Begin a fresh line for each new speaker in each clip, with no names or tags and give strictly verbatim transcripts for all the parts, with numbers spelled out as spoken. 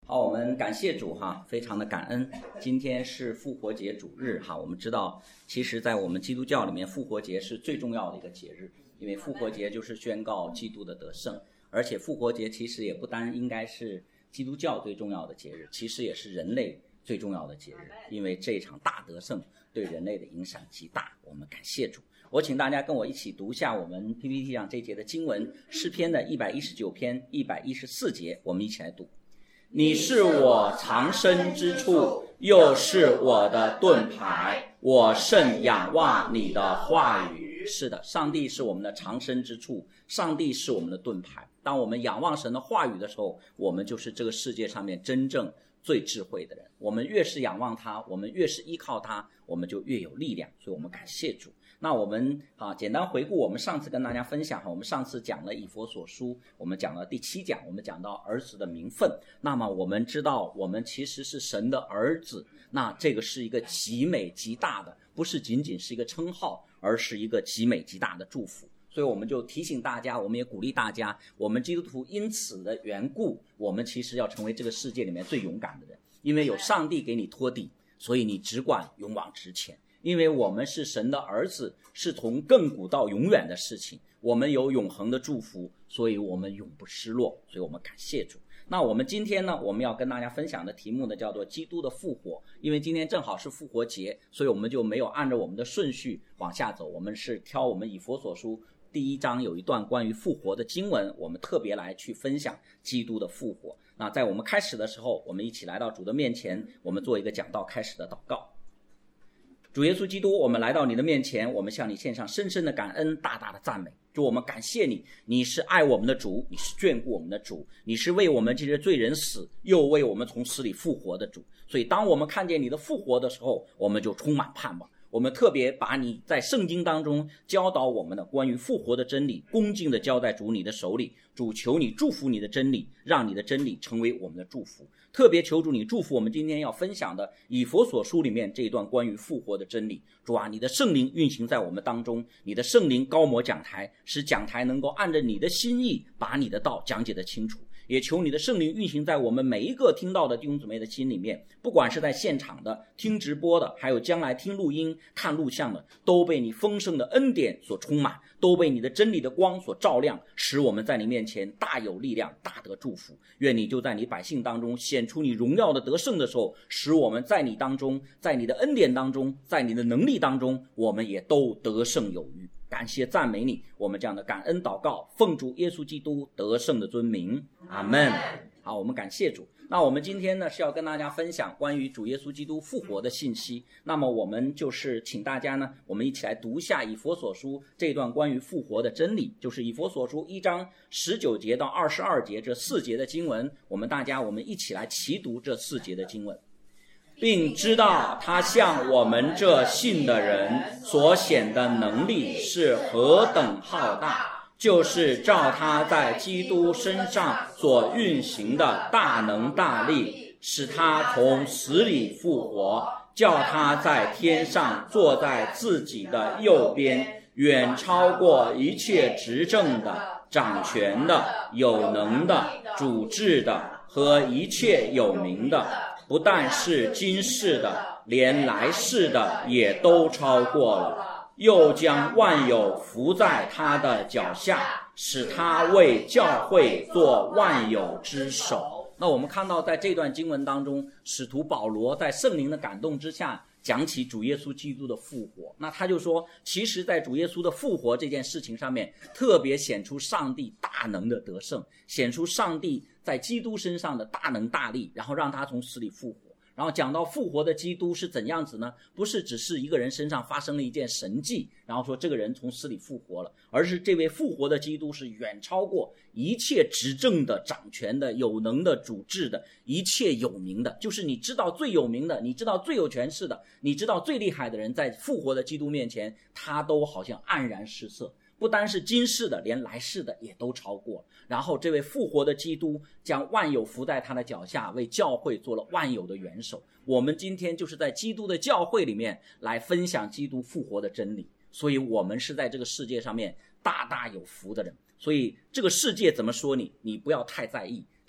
好，我们感谢主哈，非常的感恩。今天是复活节主日哈，我们知道，其实在我们基督教里面，复活节是最重要的一个节日，因为复活节就是宣告基督的得胜，而且复活节其实也不单应该是基督教最重要的节日，其实也是人类最重要的节日，因为这场大得胜对人类的影响极大。我们感谢主。我请大家跟我一起读一下我们 P P T 上这节的经文，诗篇的一百一十九篇一百一十四节，我们一起来读。你是我藏身之处，又是我的盾牌，我甚仰望你的话语。是的，上帝是我们的藏身之处，上帝是我们的盾牌。当我们仰望神的话语的时候，我们就是这个世界上面真正最智慧的人。我们越是仰望他，我们越是依靠他，我们就越有力量。所以我们感谢主。那我们啊，简单回顾我们上次跟大家分享哈，我们上次讲了以弗所书，我们讲了第七讲，我们讲到儿子的名分。那么我们知道，我们其实是神的儿子，那这个是一个极美极大的，不是仅仅是一个称号，而是一个极美极大的祝福。所以我们就提醒大家，我们也鼓励大家，我们基督徒因此的缘故，我们其实要成为这个世界里面最勇敢的人，因为有上帝给你托底，所以你只管勇往直前。因为我们是神的儿子，是从亘古到永远的事情，我们有永恒的祝福，所以我们永不失落，所以我们感谢主。那我们今天呢，我们要跟大家分享的题目呢，叫做基督的复活。因为今天正好是复活节，所以我们就没有按照我们的顺序往下走，我们是挑我们以弗所书第一章有一段关于复活的经文，我们特别来去分享基督的复活。那在我们开始的时候，我们一起来到主的面前，我们做一个讲道开始的祷告。主耶稣基督，我们来到你的面前，我们向你献上深深的感恩，大大的赞美。主，我们感谢你，你是爱我们的主，你是眷顾我们的主，你是为我们这些罪人死，又为我们从死里复活的主。所以当我们看见你的复活的时候，我们就充满盼望。我们特别把你在圣经当中教导我们的关于复活的真理恭敬地交在主你的手里。主，求你祝福你的真理，让你的真理成为我们的祝福。特别求主你祝福我们今天要分享的以弗所书里面这一段关于复活的真理。主啊，你的圣灵运行在我们当中，你的圣灵高摩讲台，使讲台能够按着你的心意把你的道讲解得清楚。也求你的圣灵运行在我们每一个听到的弟兄姊妹的心里面，不管是在现场的、听直播的，还有将来听录音、看录像的，都被你丰盛的恩典所充满，都被你的真理的光所照亮，使我们在你面前大有力量，大得祝福。愿你就在你百姓当中显出你荣耀的得胜的时候，使我们在你当中，在你的恩典当中，在你的能力当中，我们也都得胜有余。感谢赞美你，我们这样的感恩祷告，奉主耶稣基督得胜的尊名，阿们。好，我们感谢主。那我们今天呢是要跟大家分享关于主耶稣基督复活的信息。那么我们就是请大家呢，我们一起来读一下以弗所书这段关于复活的真理，就是以弗所书一章十九节到二十二节这四节的经文。我们大家我们一起来齐读这四节的经文，并知道他向我们这信的人所显的能力是何等浩大，就是照他在基督身上所运行的大能大力，使他从死里复活，叫他在天上坐在自己的右边，远超过一切执政的、掌权的、有能的、主治的和一切有名的。不但是今世的，连来世的也都超过了，又将万有伏在他的脚下，使他为教会做万有之首。那我们看到在这段经文当中，使徒保罗在圣灵的感动之下讲起主耶稣基督的复活。那他就说，其实在主耶稣的复活这件事情上面，特别显出上帝大能的得胜，显出上帝在基督身上的大能大力，然后让他从死里复活。然后讲到复活的基督是怎样子呢？不是只是一个人身上发生了一件神迹，然后说这个人从死里复活了，而是这位复活的基督是远超过一切执政的、掌权的、有能的、主治的，一切有名的，就是你知道最有名的，你知道最有权势的，你知道最厉害的人，在复活的基督面前，他都好像黯然失色。不单是今世的，连来世的也都超过了。然后这位复活的基督将万有伏在他的脚下，为教会做了万有的元首。我们今天就是在基督的教会里面来分享基督复活的真理，所以我们是在这个世界上面大大有福的人。所以这个世界怎么说你，你不要太在意，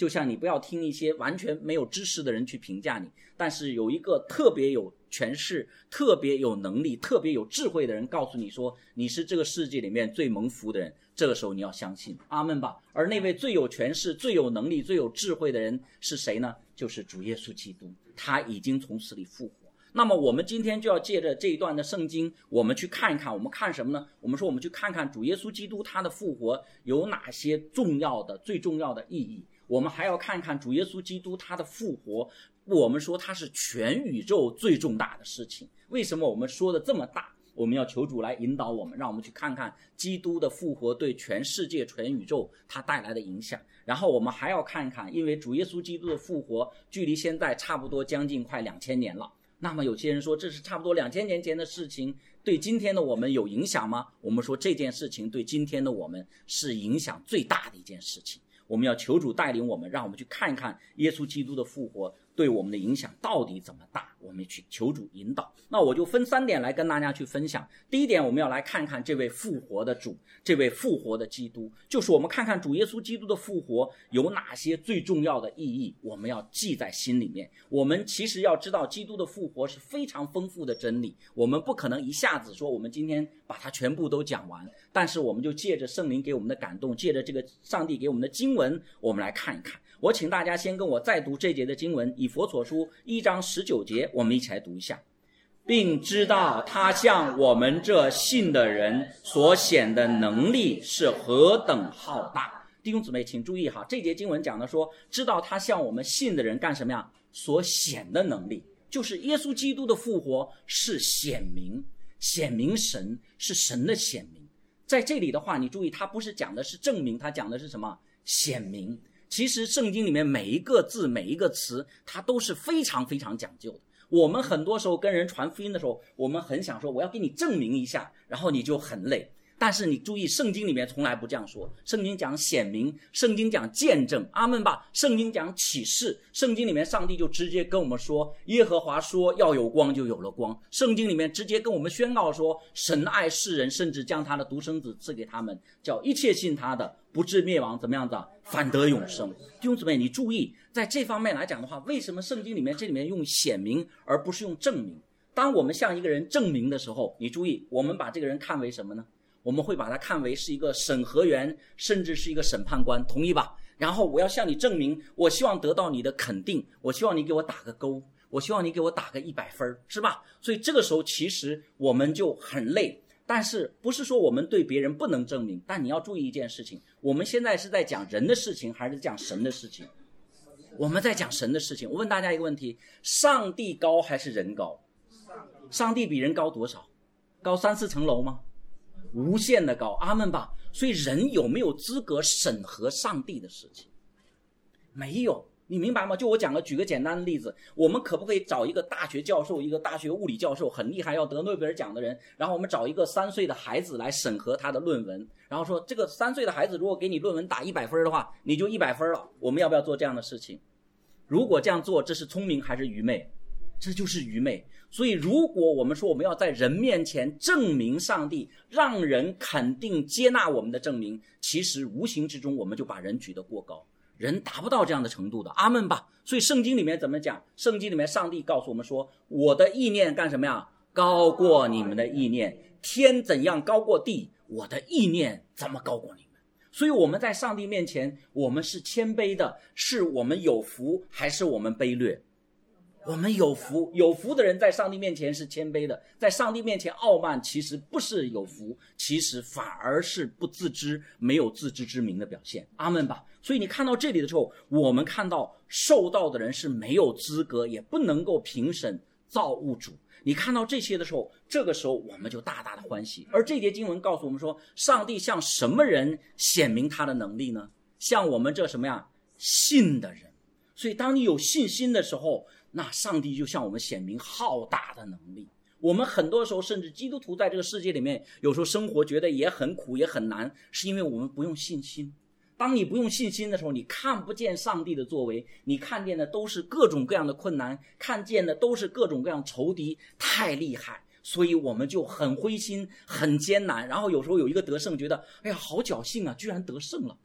就像你不要听一些完全没有知识的人去评价你，但是有一个特别有权势、特别有能力、特别有智慧的人告诉你说你是这个世界里面最蒙福的人，这个时候你要相信，阿们吧。而那位最有权势、最有能力、最有智慧的人是谁呢？就是主耶稣基督，他已经从死里复活。那么我们今天就要借着这一段的圣经，我们去看一看，我们看什么呢？我们说我们去看看主耶稣基督他的复活有哪些重要的、最重要的意义。我们还要看看主耶稣基督他的复活，我们说他是全宇宙最重大的事情。为什么我们说的这么大？我们要求主来引导我们，让我们去看看基督的复活对全世界、全宇宙它带来的影响。然后我们还要看看，因为主耶稣基督的复活距离现在差不多将近快两千年了，那么有些人说这是差不多两千年前的事情，对今天的我们有影响吗？我们说这件事情对今天的我们是影响最大的一件事情。我们要求主带领我们，让我们去看一看耶稣基督的复活对我们的影响到底怎么大，我们去求主引导。那我就分三点来跟大家去分享。第一点，我们要来看看这位复活的主，这位复活的基督，就是我们看看主耶稣基督的复活有哪些最重要的意义，我们要记在心里面。我们其实要知道基督的复活是非常丰富的真理，我们不可能一下子说我们今天把它全部都讲完，但是我们就借着圣灵给我们的感动，借着这个上帝给我们的经文，我们来看一看。我请大家先跟我再读这节的经文，以弗所书一章十九节，我们一起来读一下。并知道他向我们这信的人所显的能力是何等浩大。弟兄姊妹请注意哈，这节经文讲的说，知道他向我们信的人干什么呀？所显的能力，就是耶稣基督的复活是显明，显明神，是神的显明。在这里的话，你注意，他不是讲的是证明，他讲的是什么？显明。其实圣经里面每一个字每一个词它都是非常非常讲究的。我们很多时候跟人传福音的时候，我们很想说我要给你证明一下，然后你就很累。但是你注意，圣经里面从来不这样说，圣经讲显明，圣经讲见证，阿们吧，圣经讲启示，圣经里面上帝就直接跟我们说，耶和华说要有光就有了光，圣经里面直接跟我们宣告说，神爱世人，甚至将他的独生子赐给他们，叫一切信他的不至灭亡，怎么样的，反得永生。弟兄姊妹，你注意，在这方面来讲的话，为什么圣经里面这里面用显明而不是用证明？当我们向一个人证明的时候，你注意，我们把这个人看为什么呢？我们会把他看为是一个审核员，甚至是一个审判官，同意吧？然后我要向你证明，我希望得到你的肯定，我希望你给我打个勾，我希望你给我打个一百分，是吧？所以这个时候其实我们就很累。但是不是说我们对别人不能证明，但你要注意一件事情，我们现在是在讲人的事情还是讲神的事情？我们在讲神的事情。我问大家一个问题，上帝高还是人高？上帝比人高多少？高三四层楼吗？无限的高，阿们吧。所以人有没有资格审核上帝的事情？没有，你明白吗？就我讲了，举个简单的例子，我们可不可以找一个大学教授，一个大学物理教授很厉害要得诺贝尔奖的人，然后我们找一个三岁的孩子来审核他的论文，然后说这个三岁的孩子如果给你论文打一百分的话，你就一百分了。我们要不要做这样的事情？如果这样做，这是聪明还是愚昧？这就是愚昧。所以如果我们说我们要在人面前证明上帝，让人肯定接纳我们的证明，其实无形之中我们就把人举得过高，人达不到这样的程度的，阿们吧。所以圣经里面怎么讲？圣经里面上帝告诉我们说，我的意念干什么呀？高过你们的意念，天怎样高过地，我的意念怎么高过你们？所以我们在上帝面前，我们是谦卑的，是我们有福还是我们卑劣？我们有福，有福的人在上帝面前是谦卑的，在上帝面前傲慢其实不是有福，其实反而是不自知，没有自知之明的表现，阿们吧。所以你看到这里的时候，我们看到受道的人是没有资格也不能够评审造物主。你看到这些的时候，这个时候我们就大大的欢喜。而这节经文告诉我们说，上帝向什么人显明他的能力呢？向我们这什么呀？信的人。所以当你有信心的时候，那上帝就向我们显明浩大的能力。我们很多时候甚至基督徒在这个世界里面，有时候生活觉得也很苦也很难，是因为我们不用信心。当你不用信心的时候，你看不见上帝的作为，你看见的都是各种各样的困难，看见的都是各种各样仇敌，太厉害，所以我们就很灰心很艰难。然后有时候有一个得胜，觉得哎呀好侥幸啊，居然得胜了。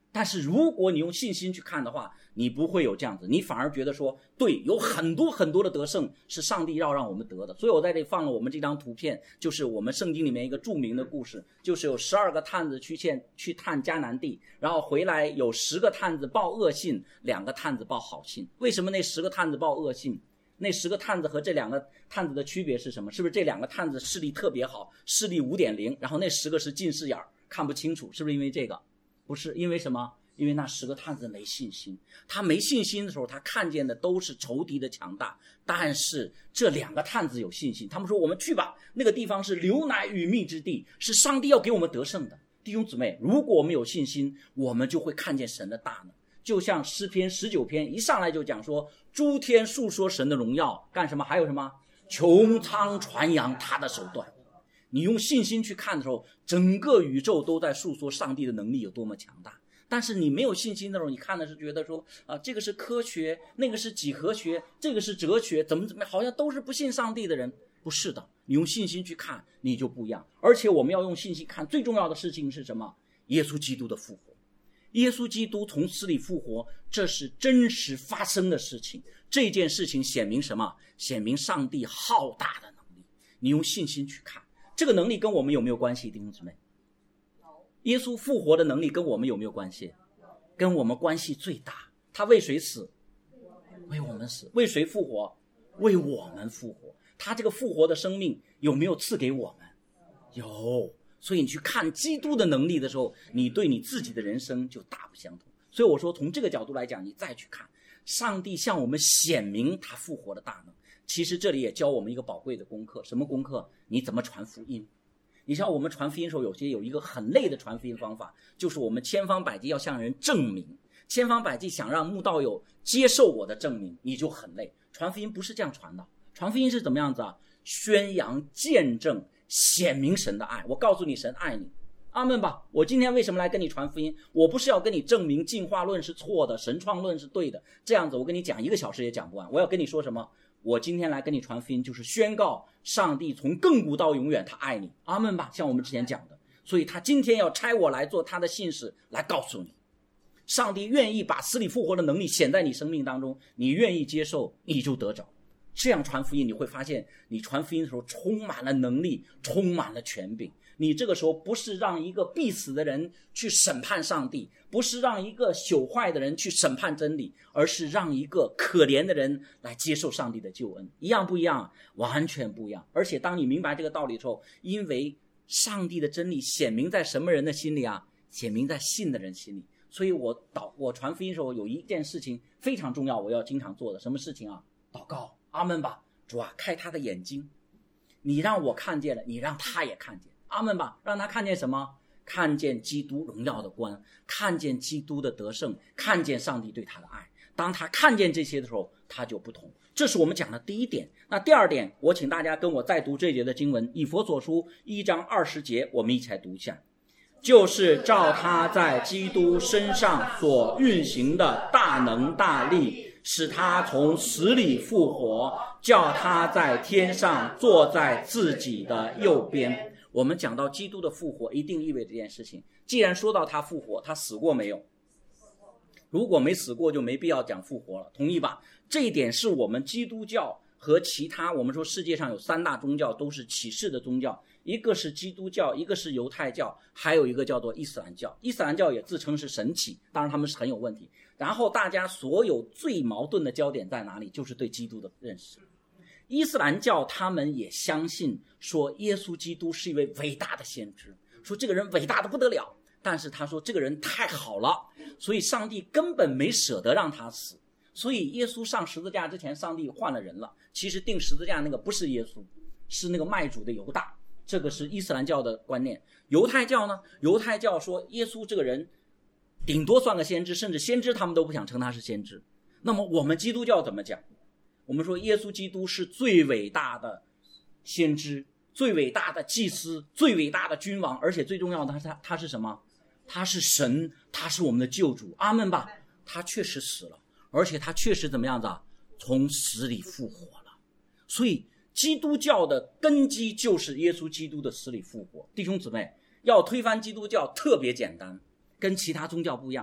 但是如果你用信心去看的话，你不会有这样子，你反而觉得说，对，有很多很多的得胜是上帝要让我们得的。所以我在这里放了我们这张图片，就是我们圣经里面一个著名的故事，就是有十二个探子去见去探迦南地，然后回来有十个探子报恶信，两个探子报好信。为什么那十个探子报恶信？那十个探子和这两个探子的区别是什么？是不是这两个探子视力特别好，视力 五点零， 然后那十个是近视眼看不清楚？是不是因为这个？不是，因为什么？因为那十个探子没信心。他没信心的时候，他看见的都是仇敌的强大，但是这两个探子有信心，他们说我们去吧，那个地方是流奶与蜜之地，是上帝要给我们得胜的。弟兄姊妹，如果我们有信心，我们就会看见神的大能。就像诗篇十九篇一上来就讲说，诸天述说神的荣耀，干什么？还有什么？穹苍传扬他的手段。你用信心去看的时候，整个宇宙都在述说上帝的能力有多么强大。但是你没有信心的时候，你看的是觉得说啊，这个是科学，那个是几何学，这个是哲学，怎么怎么样，好像都是不信上帝的人。不是的，你用信心去看，你就不一样。而且我们要用信心看，最重要的事情是什么？耶稣基督的复活。耶稣基督从死里复活，这是真实发生的事情。这件事情显明什么？显明上帝浩大的能力。你用信心去看，这个能力跟我们有没有关系？弟兄姊妹，耶稣复活的能力跟我们有没有关系？跟我们关系最大。他为谁死？为我们死。为谁复活？为我们复活。他这个复活的生命有没有赐给我们？有。所以你去看基督的能力的时候，你对你自己的人生就大不相同。所以我说从这个角度来讲，你再去看上帝向我们显明他复活的大能。其实这里也教我们一个宝贵的功课。什么功课？你怎么传福音。你像我们传福音的时候，有些有一个很累的传福音方法，就是我们千方百计要向人证明，千方百计想让慕道友接受我的证明，你就很累。传福音不是这样传的，传福音是怎么样子啊？宣扬、见证、显明神的爱。我告诉你，神爱你，阿们吧。我今天为什么来跟你传福音？我不是要跟你证明进化论是错的，神创论是对的，这样子我跟你讲一个小时也讲不完。我要跟你说什么？我今天来跟你传福音，就是宣告上帝从亘古到永远他爱你，阿们吧。像我们之前讲的，所以他今天要差我来做他的信使，来告诉你上帝愿意把死里复活的能力显在你生命当中，你愿意接受，你就得着。这样传福音，你会发现你传福音的时候充满了能力，充满了权柄。你这个时候不是让一个必死的人去审判上帝，不是让一个朽坏的人去审判真理，而是让一个可怜的人来接受上帝的救恩。一样不一样？完全不一样。而且当你明白这个道理之后，因为上帝的真理显明在什么人的心里啊？显明在信的人心里。所以我祷我传福音的时候有一件事情非常重要，我要经常做的。什么事情啊？祷告。阿们吧。主啊，开他的眼睛，你让我看见了，你让他也看见。阿们吧。让他看见什么？看见基督荣耀的光，看见基督的得胜，看见上帝对他的爱。当他看见这些的时候，他就不同。这是我们讲的第一点。那第二点，我请大家跟我再读这节的经文，以弗所书一章二十节，我们一起来读一下。就是照他在基督身上所运行的大能大力，使他从死里复活，叫他在天上坐在自己的右边。我们讲到基督的复活，一定意味着这件事情。既然说到他复活，他死过没有？如果没死过，就没必要讲复活了，同意吧？这一点是我们基督教和其他，我们说世界上有三大宗教都是启示的宗教，一个是基督教，一个是犹太教，还有一个叫做伊斯兰教。伊斯兰教也自称是神启，当然他们是很有问题。然后大家所有最矛盾的焦点在哪里？就是对基督的认识。伊斯兰教他们也相信说耶稣基督是一位伟大的先知，说这个人伟大的不得了，但是他说这个人太好了，所以上帝根本没舍得让他死。所以耶稣上十字架之前，上帝换了人了，其实钉十字架那个不是耶稣，是那个卖主的犹大。这个是伊斯兰教的观念。犹太教呢？犹太教说耶稣这个人顶多算个先知，甚至先知他们都不想称他是先知。那么我们基督教怎么讲？我们说耶稣基督是最伟大的先知，最伟大的祭司，最伟大的君王，而且最重要的他他是什么？他是神，他是我们的救主。阿们吧。他确实死了，而且他确实怎么样子啊？从死里复活了。所以基督教的根基就是耶稣基督的死里复活。弟兄姊妹，要推翻基督教特别简单，跟其他宗教不一样。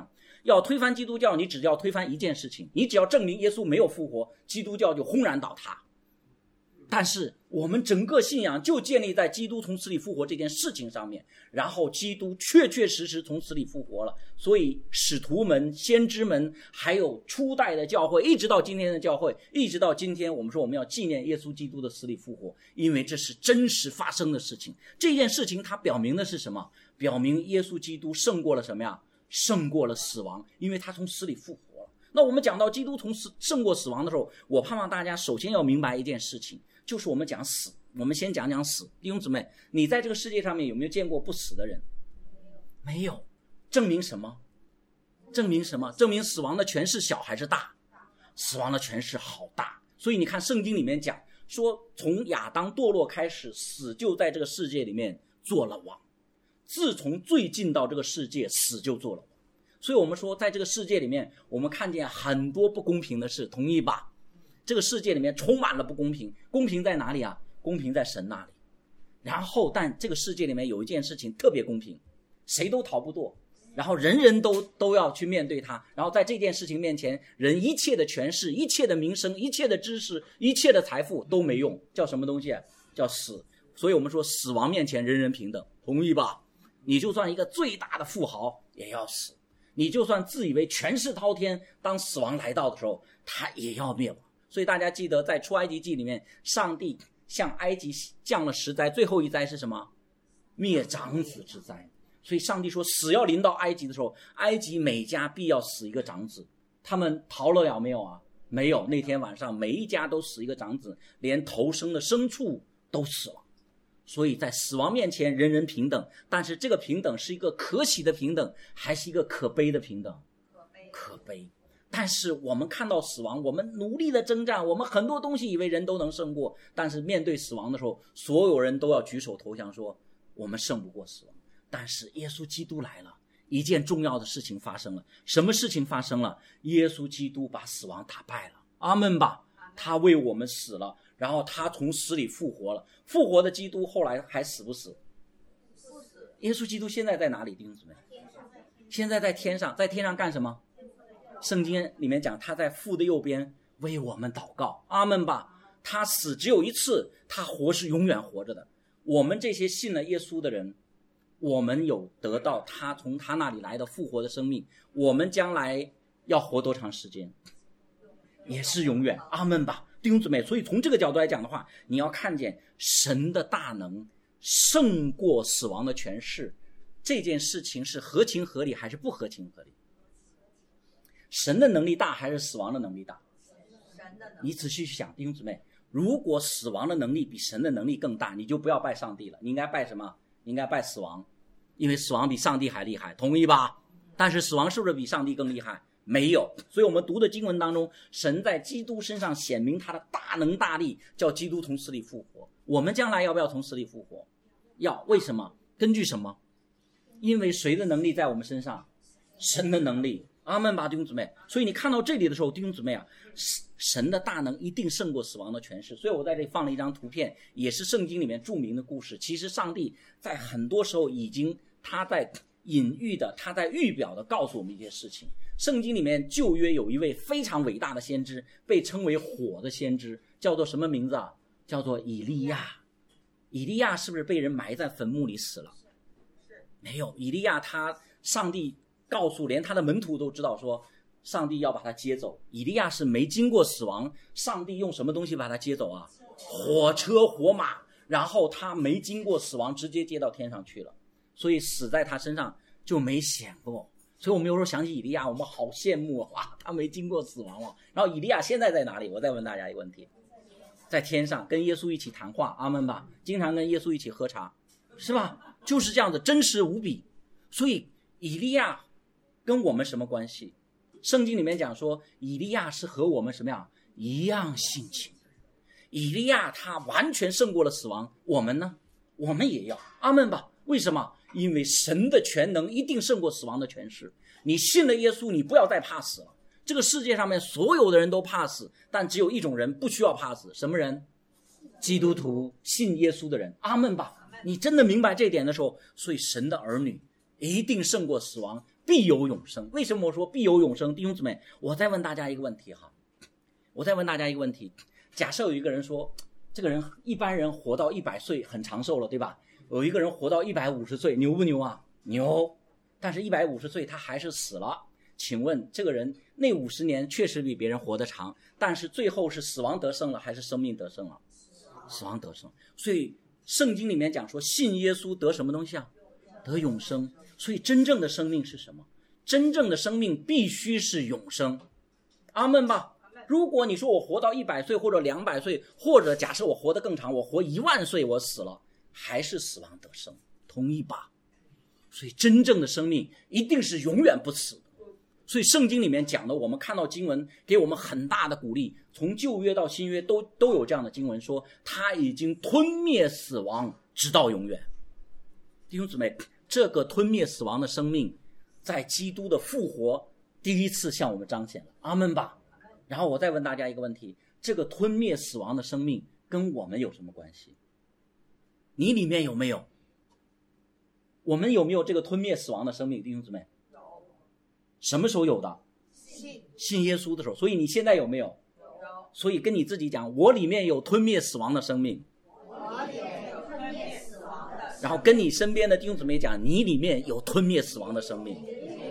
要推翻基督教，你只要推翻一件事情，你只要证明耶稣没有复活，基督教就轰然倒塌。但是我们整个信仰就建立在基督从死里复活这件事情上面，然后基督确确实实从死里复活了，所以使徒们、先知们，还有初代的教会，一直到今天的教会，一直到今天，我们说我们要纪念耶稣基督的死里复活，因为这是真实发生的事情。这件事情它表明的是什么？表明耶稣基督胜过了什么呀？胜过了死亡，因为他从死里复活了。那我们讲到基督从死胜过死亡的时候，我盼望大家首先要明白一件事情，就是我们讲死，我们先讲讲死。弟兄姊妹，你在这个世界上面有没有见过不死的人？没有。证明什么？证明什么？证明死亡的权势小还是大？死亡的权势好大。所以你看圣经里面讲说，从亚当堕落开始，死就在这个世界里面做了王。自从罪进到这个世界，死就做了王。所以我们说在这个世界里面，我们看见很多不公平的事，同意吧？这个世界里面充满了不公平。公平在哪里啊？公平在神那里。然后但这个世界里面有一件事情特别公平，谁都逃不过，然后人人都都要去面对它。然后在这件事情面前，人一切的权势、一切的名声、一切的知识、一切的财富都没用，叫什么东西啊？叫死。所以我们说死亡面前人人平等，同意吧？你就算一个最大的富豪也要死，你就算自以为权势滔天，当死亡来到的时候他也要灭亡。所以大家记得在出埃及记里面，上帝向埃及降了十灾，最后一灾是什么？灭长子之灾。所以上帝说死要临到埃及的时候，埃及每家必要死一个长子。他们逃了了没有啊？没有。那天晚上每一家都死一个长子，连头生的牲畜都死了。所以在死亡面前人人平等，但是这个平等是一个可喜的平等，还是一个可悲的平等？可悲。可悲。但是我们看到死亡，我们努力的征战，我们很多东西以为人都能胜过，但是面对死亡的时候，所有人都要举手投降说我们胜不过死亡。但是耶稣基督来了，一件重要的事情发生了。什么事情发生了？耶稣基督把死亡打败了。阿们吧。他为我们死了，然后他从死里复活了。复活的基督后来还死不死？不死。耶稣基督现在在哪里？弟兄姊妹，现在在天上。在天上干什么？圣经里面讲他在父的右边为我们祷告。阿们吧。他死只有一次，他活是永远活着的。我们这些信了耶稣的人，我们有得到他从他那里来的复活的生命。我们将来要活多长时间？也是永远。阿们吧。弟兄姊妹，所以从这个角度来讲的话，你要看见神的大能胜过死亡的权势，这件事情是合情合理还是不合情合理？神的能力大还是死亡的能力大？你仔细去想，弟兄姊妹，如果死亡的能力比神的能力更大，你就不要拜上帝了，你应该拜什么？你应该拜死亡，因为死亡比上帝还厉害，同意吧？但是死亡是不是比上帝更厉害？没有。所以我们读的经文当中，神在基督身上显明他的大能大力，叫基督从死里复活。我们将来要不要从死里复活？要。为什么？根据什么？因为谁的能力在我们身上？神的能力。阿们吧，弟兄姊妹。所以你看到这里的时候，弟兄姊妹啊，神的大能一定胜过死亡的权势。所以我在这里放了一张图片，也是圣经里面著名的故事。其实上帝在很多时候已经他在隐喻的，他在预表的告诉我们一些事情。圣经里面旧约有一位非常伟大的先知，被称为火的先知，叫做什么名字啊？叫做以利亚。以利亚是不是被人埋在坟墓里死了？没有。以利亚他上帝告诉连他的门徒都知道说上帝要把他接走。以利亚是没经过死亡，上帝用什么东西把他接走啊？火车火马。然后他没经过死亡，直接接到天上去了，所以死在他身上就没显过。所以我们有时候想起以利亚，我们好羡慕啊，哇，他没经过死亡啊。然后以利亚现在在哪里？我再问大家一个问题，在天上跟耶稣一起谈话，阿们吧，经常跟耶稣一起喝茶，是吧？就是这样子，真实无比。所以以利亚跟我们什么关系？圣经里面讲说以利亚是和我们什么样一样性情的人。以利亚他完全胜过了死亡，我们呢？我们也要。阿们吧。为什么？因为神的全能一定胜过死亡的权势。你信了耶稣，你不要再怕死了。这个世界上面所有的人都怕死，但只有一种人不需要怕死。什么人？基督徒，信耶稣的人。阿们吧。你真的明白这点的时候，所以神的儿女一定胜过死亡， 必有永生。为什么我说必有永生？弟兄姊妹，我再问大家一个问题哈，我再问大家一个问题，假设有一个人说，这个人一般人活到一百岁很长寿了，对吧？有一个人活到一百五十岁，牛不牛啊？牛。但是一百五十岁他还是死了，请问这个人那五十年确实比别人活得长，但是最后是死亡得胜了还是生命得胜了？死亡得胜。所以圣经里面讲说，信耶稣得什么东西啊？得永生。所以真正的生命是什么？真正的生命必须是永生。阿们吧。如果你说我活到一百岁或者两百岁，或者假设我活得更长，我活一万岁我死了，还是死亡得胜，同意吧？所以真正的生命一定是永远不死的。所以圣经里面讲的，我们看到经文给我们很大的鼓励，从旧约到新约都都有这样的经文说，他已经吞灭死亡直到永远。弟兄姊妹，这个吞灭死亡的生命在基督的复活第一次向我们彰显了。阿们吧。然后我再问大家一个问题，这个吞灭死亡的生命跟我们有什么关系？你里面有没有？我们有没有这个吞灭死亡的生命？弟兄姊妹，有。什么时候有的？信信耶稣的时候。所以你现在有没有？有。所以跟你自己讲，我里面有吞灭死亡的生命。我里面有吞灭死亡的生命。然后跟你身边的弟兄姊妹讲，你里面有吞灭死亡的生命。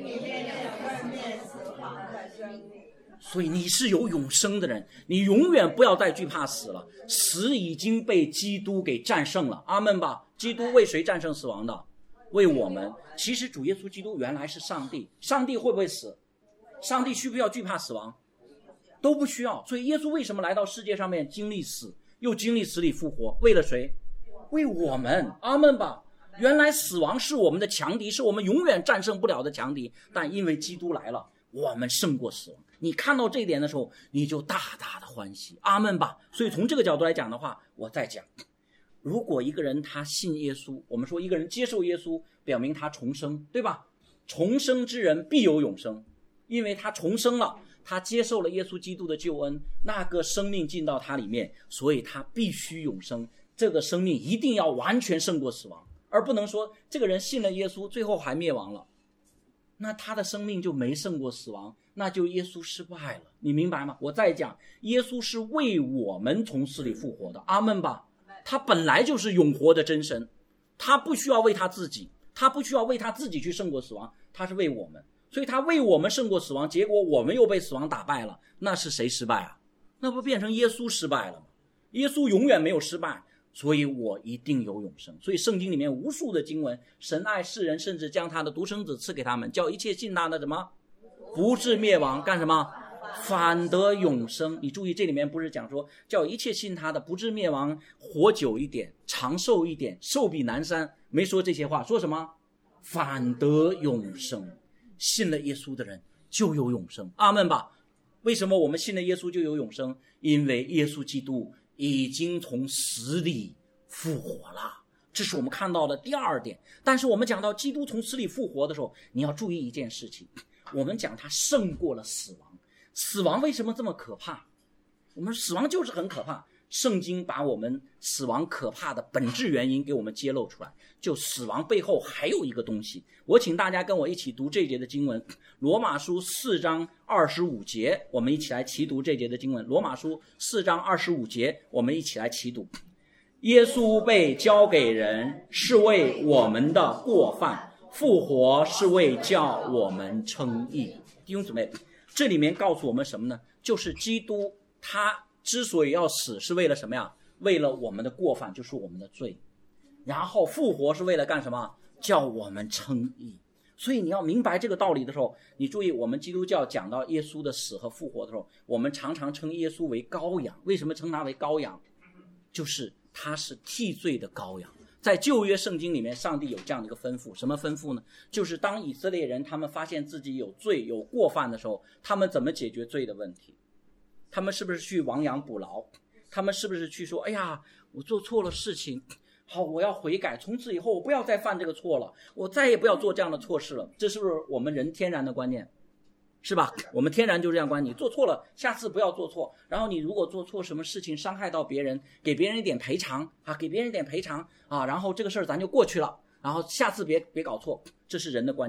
所以你是有永生的人，你永远不要再惧怕死了，死已经被基督给战胜了。阿们吧。基督为谁战胜死亡的？为我们。其实主耶稣基督原来是上帝，上帝会不会死？上帝需不需要惧怕死亡？都不需要。所以耶稣为什么来到世界上面经历死，又经历死里复活？为了谁？为我们。阿们吧。原来死亡是我们的强敌，是我们永远战胜不了的强敌，但因为基督来了，我们胜过死亡。你看到这一点的时候，你就大大的欢喜。阿们吧。所以从这个角度来讲的话，我再讲，如果一个人他信耶稣，我们说一个人接受耶稣，表明他重生，对吧？重生之人必有永生，因为他重生了，他接受了耶稣基督的救恩，那个生命进到他里面，所以他必须永生。这个生命一定要完全胜过死亡，而不能说这个人信了耶稣最后还灭亡了，那他的生命就没胜过死亡，那就耶稣失败了。你明白吗？我再讲，耶稣是为我们从死里复活的。阿们吧。他本来就是永活的真神，他不需要为他自己，他不需要为他自己去胜过死亡，他是为我们。所以他为我们胜过死亡，结果我们又被死亡打败了，那是谁失败啊？那不变成耶稣失败了吗？耶稣永远没有失败，所以我一定有永生。所以圣经里面无数的经文，神爱世人，甚至将他的独生子赐给他们，叫一切信他的什么不至灭亡，干什么反得永生。你注意，这里面不是讲说叫一切信他的不至灭亡，活久一点，长寿一点，寿比南山，没说这些话，说什么反得永生。信了耶稣的人就有永生。阿们吧。为什么我们信了耶稣就有永生？因为耶稣基督已经从死里复活了，这是我们看到的第二点。但是我们讲到基督从死里复活的时候，你要注意一件事情，我们讲他胜过了死亡。死亡为什么这么可怕？我们死亡就是很可怕，圣经把我们死亡可怕的本质原因给我们揭露出来，就死亡背后还有一个东西。我请大家跟我一起读这节的经文，罗马书四章二十五节，我们一起来齐读这节的经文。罗马书四章二十五节，我们一起来齐读。耶稣被交给人，是为我们的过犯，复活是为叫我们称义。弟兄姊妹，这里面告诉我们什么呢？就是基督他之所以要死，是为了什么呀？为了我们的过犯，就是我们的罪。然后复活是为了干什么？叫我们称义。所以你要明白这个道理的时候，你注意，我们基督教讲到耶稣的死和复活的时候，我们常常称耶稣为羔羊。为什么称他为羔羊？就是他是替罪的羔羊。在旧约圣经里面，上帝有这样的一个吩咐，什么吩咐呢？就是当以色列人他们发现自己有罪有过犯的时候，他们怎么解决罪的问题？他们是不是去亡羊补牢？他们是不是去说，哎呀，我做错了事情，好，我要悔改，从此以后我不要再犯这个错了，我再也不要做这样的错事了。这是不是我们人天然的观念？是吧？我们天然就这样观念，你做错了，下次不要做错。然后你如果做错什么事情伤害到别人，给别人一点赔偿啊，给别人一点赔偿啊，然后这个事儿咱就过去了，然后下次别别搞错。这是人的观念。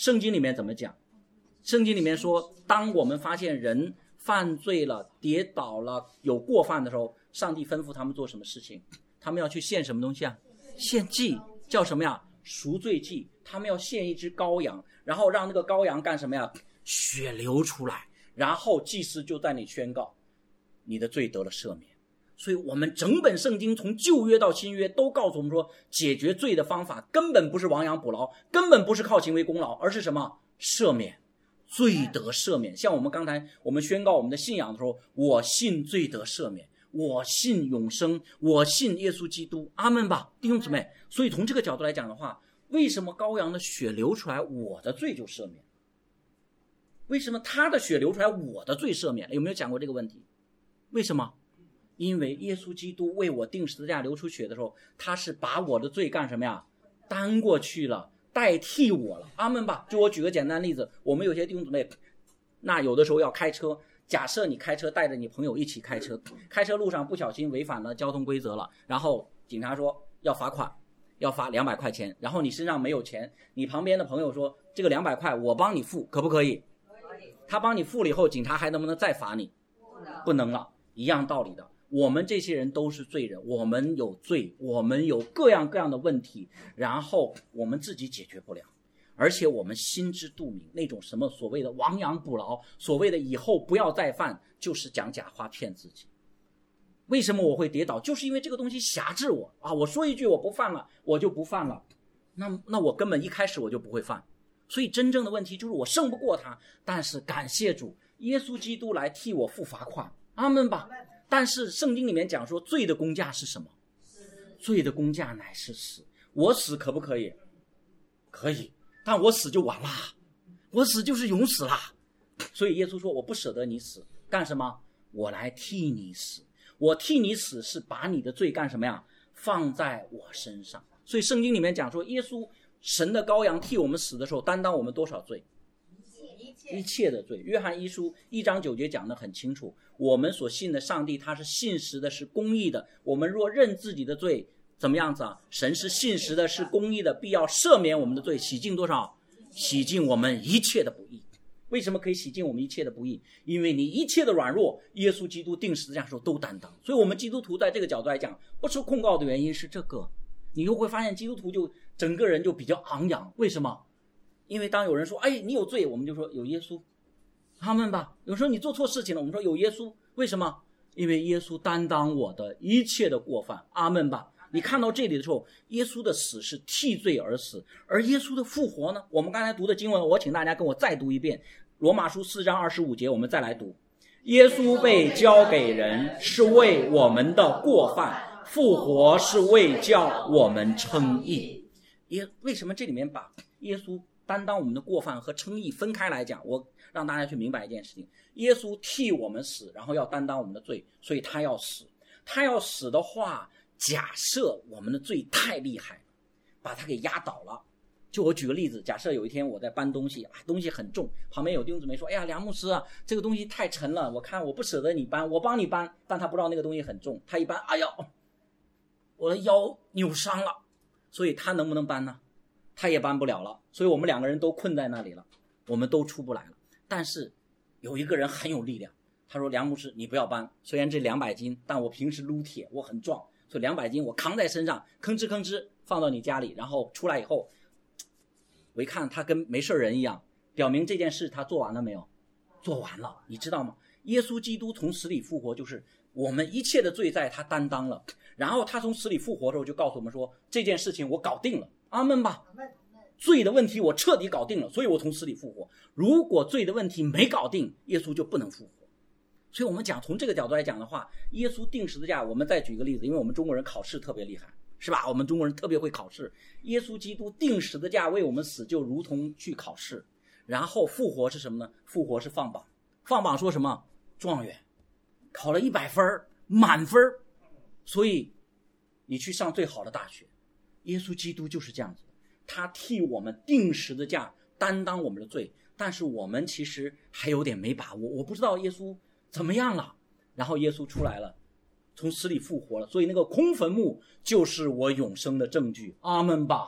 圣经里面怎么讲？圣经里面说，当我们发现人犯罪了、跌倒了、有过犯的时候，上帝吩咐他们做什么事情？他们要去献什么东西啊？献祭，叫什么呀？赎罪祭。他们要献一只羔羊，然后让那个羔羊干什么呀？血流出来，然后祭司就在那里宣告，你的罪得了赦免。所以我们整本圣经从旧约到新约都告诉我们说，解决罪的方法根本不是亡羊补牢，根本不是靠行为功劳，而是什么？赦免，罪得赦免。像我们刚才我们宣告我们的信仰的时候，我信罪得赦免，我信永生，我信耶稣基督，阿们吧，弟兄姊妹。所以从这个角度来讲的话，为什么羔羊的血流出来，我的罪就赦免？为什么他的血流出来，我的罪赦免？有没有讲过这个问题？为什么？因为耶稣基督为我钉十字架流出血的时候，他是把我的罪干什么呀？担过去了，代替我了，阿们吧。就我举个简单例子，我们有些弟兄姊妹，那有的时候要开车，假设你开车带着你朋友一起开车，开车路上不小心违反了交通规则了，然后警察说要罚款，要罚两百块钱，然后你身上没有钱，你旁边的朋友说这个两百块我帮你付，可不可以？他帮你付了以后，警察还能不能再罚你？不能了，一样道理的。我们这些人都是罪人，我们有罪，我们有各样各样的问题，然后我们自己解决不了，而且我们心知肚明，那种什么所谓的亡羊补牢，所谓的以后不要再犯，就是讲假话骗自己。为什么我会跌倒？就是因为这个东西辖制我啊！我说一句我不犯了，我就不犯了，那那我根本一开始我就不会犯。所以真正的问题就是我胜不过他，但是感谢主，耶稣基督来替我付罚款，阿们吧。但是圣经里面讲说，罪的工价是什么？罪的工价乃是死。我死可不可以？可以，但我死就完了，我死就是永死啦。所以耶稣说，我不舍得你死，干什么？我来替你死。我替你死是把你的罪干什么呀？放在我身上。所以圣经里面讲说，耶稣神的羔羊替我们死的时候，担当我们多少罪？一切的罪。约翰一书一章九节讲得很清楚，我们所信的上帝他是信实的，是公义的。我们若认自己的罪，怎么样子啊？神是信实的，是公义的，必要赦免我们的罪，洗净多少？洗净我们一切的不义。为什么可以洗净我们一切的不义？因为你一切的软弱，耶稣基督钉十字架的时候都担当。所以我们基督徒在这个角度来讲，不受控告的原因是这个。你又会发现基督徒就整个人就比较昂扬。为什么？因为当有人说哎你有罪，我们就说有耶稣，他们吧。有时候你做错事情了，我们说有耶稣。为什么？因为耶稣担当我的一切的过犯，阿们吧。你看到这里的时候，耶稣的死是替罪而死，而耶稣的复活呢？我们刚才读的经文，我请大家跟我再读一遍，罗马书四章二十五节，我们再来读。耶稣被交给人，是为我们的过犯，复活是为叫我们称义。耶，为什么这里面把耶稣担当我们的过犯和称义分开来讲？我让大家去明白一件事情，耶稣替我们死，然后要担当我们的罪，所以他要死。他要死的话，假设我们的罪太厉害，把他给压倒了。就我举个例子，假设有一天我在搬东西啊，东西很重，旁边有弟兄姊妹说，哎呀梁牧师啊，这个东西太沉了，我看我不舍得你搬，我帮你搬。但他不知道那个东西很重，他一搬，哎呀我的腰扭伤了，所以他能不能搬呢？他也搬不了了。所以我们两个人都困在那里了，我们都出不来了。但是有一个人很有力量，他说梁牧师你不要搬，虽然这两百斤，但我平时撸铁我很壮，所以两百斤我扛在身上，吭哧吭哧放到你家里，然后出来以后，我一看他跟没事人一样，表明这件事他做完了没有？做完了。你知道吗？耶稣基督从死里复活，就是我们一切的罪在他担当了，然后他从死里复活的时候就告诉我们说，这件事情我搞定了，阿们吧。罪的问题我彻底搞定了，所以我从死里复活。如果罪的问题没搞定，耶稣就不能复活。所以我们讲从这个角度来讲的话，耶稣钉十字架，我们再举个例子，因为我们中国人考试特别厉害，是吧？我们中国人特别会考试。耶稣基督钉十字架为我们死，就如同去考试。然后复活是什么呢？复活是放榜。放榜说什么？状元，考了一百分，满分。所以你去上最好的大学。耶稣基督就是这样子，他替我们钉十字架，担当我们的罪。但是我们其实还有点没把握，我不知道耶稣怎么样了。然后耶稣出来了，从死里复活了，所以那个空坟墓就是我永生的证据，阿们吧。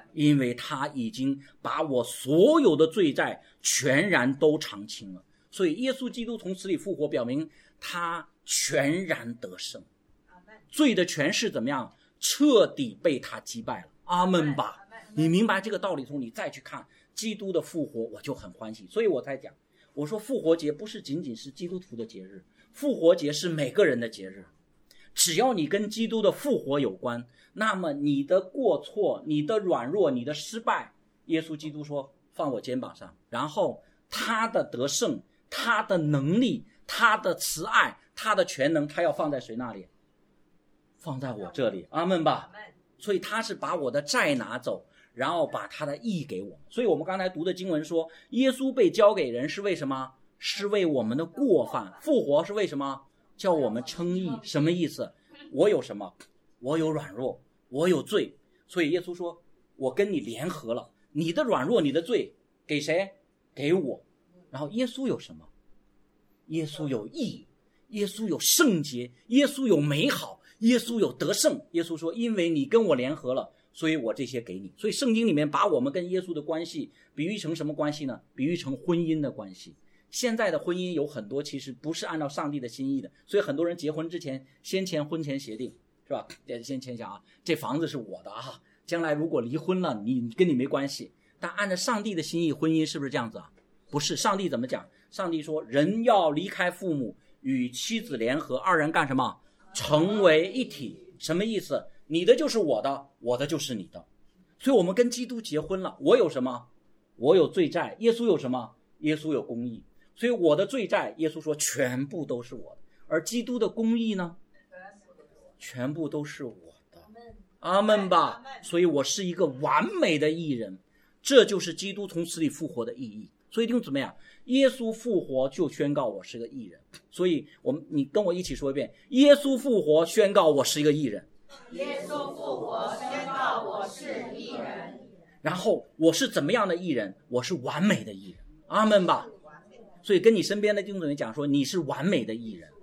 因为他已经把我所有的罪债全然都偿清了。所以耶稣基督从死里复活，表明他全然得胜，罪的权势怎么样？彻底被他击败了。阿们吧。你明白这个道理之后，你再去看基督的复活，我就很欢喜。所以我才讲，我说复活节不是仅仅是基督徒的节日，复活节是每个人的节日。只要你跟基督的复活有关，那么你的过错、你的软弱、你的失败，耶稣基督说放我肩膀上，然后他的得胜、他的能力、他的慈爱、他的全能，他要放在谁那里？放在我这里。阿们吧。所以他是把我的债拿走，然后把他的义给我。所以我们刚才读的经文说，耶稣被交给人是为什么？是为我们的过犯。复活是为什么？叫我们称义。什么意思？我有什么？我有软弱，我有罪。所以耶稣说，我跟你联合了，你的软弱、你的罪给谁？给我。然后耶稣有什么？耶稣有义，耶稣有圣洁，耶稣有美好，耶稣有得胜。耶稣说，因为你跟我联合了，所以我这些给你。所以圣经里面把我们跟耶稣的关系比喻成什么关系呢？比喻成婚姻的关系。现在的婚姻有很多其实不是按照上帝的心意的，所以很多人结婚之前先签婚前协定，是吧？先签下啊，这房子是我的啊，将来如果离婚了，你跟你没关系。但按照上帝的心意，婚姻是不是这样子啊？不是。上帝怎么讲？上帝说，人要离开父母，与妻子联合，二人干什么？成为一体。什么意思？你的就是我的，我的就是你的。所以我们跟基督结婚了。我有什么？我有罪债。耶稣有什么？耶稣有公义。所以我的罪债，耶稣说全部都是我的。而基督的公义呢？全部都是我的。阿们吧。所以我是一个完美的义人。这就是基督从死里复活的意义。所以弟兄姊妹啊，耶稣复活就宣告我是个义人。所以我们你跟我一起说一遍，耶稣复活宣告我是一个义人。
耶稣复活宣告我是义人。
然后我是怎么样的义人？我是完美的义人。阿们吧。所以跟你身边的弟兄姊妹讲说，你是完美的义人，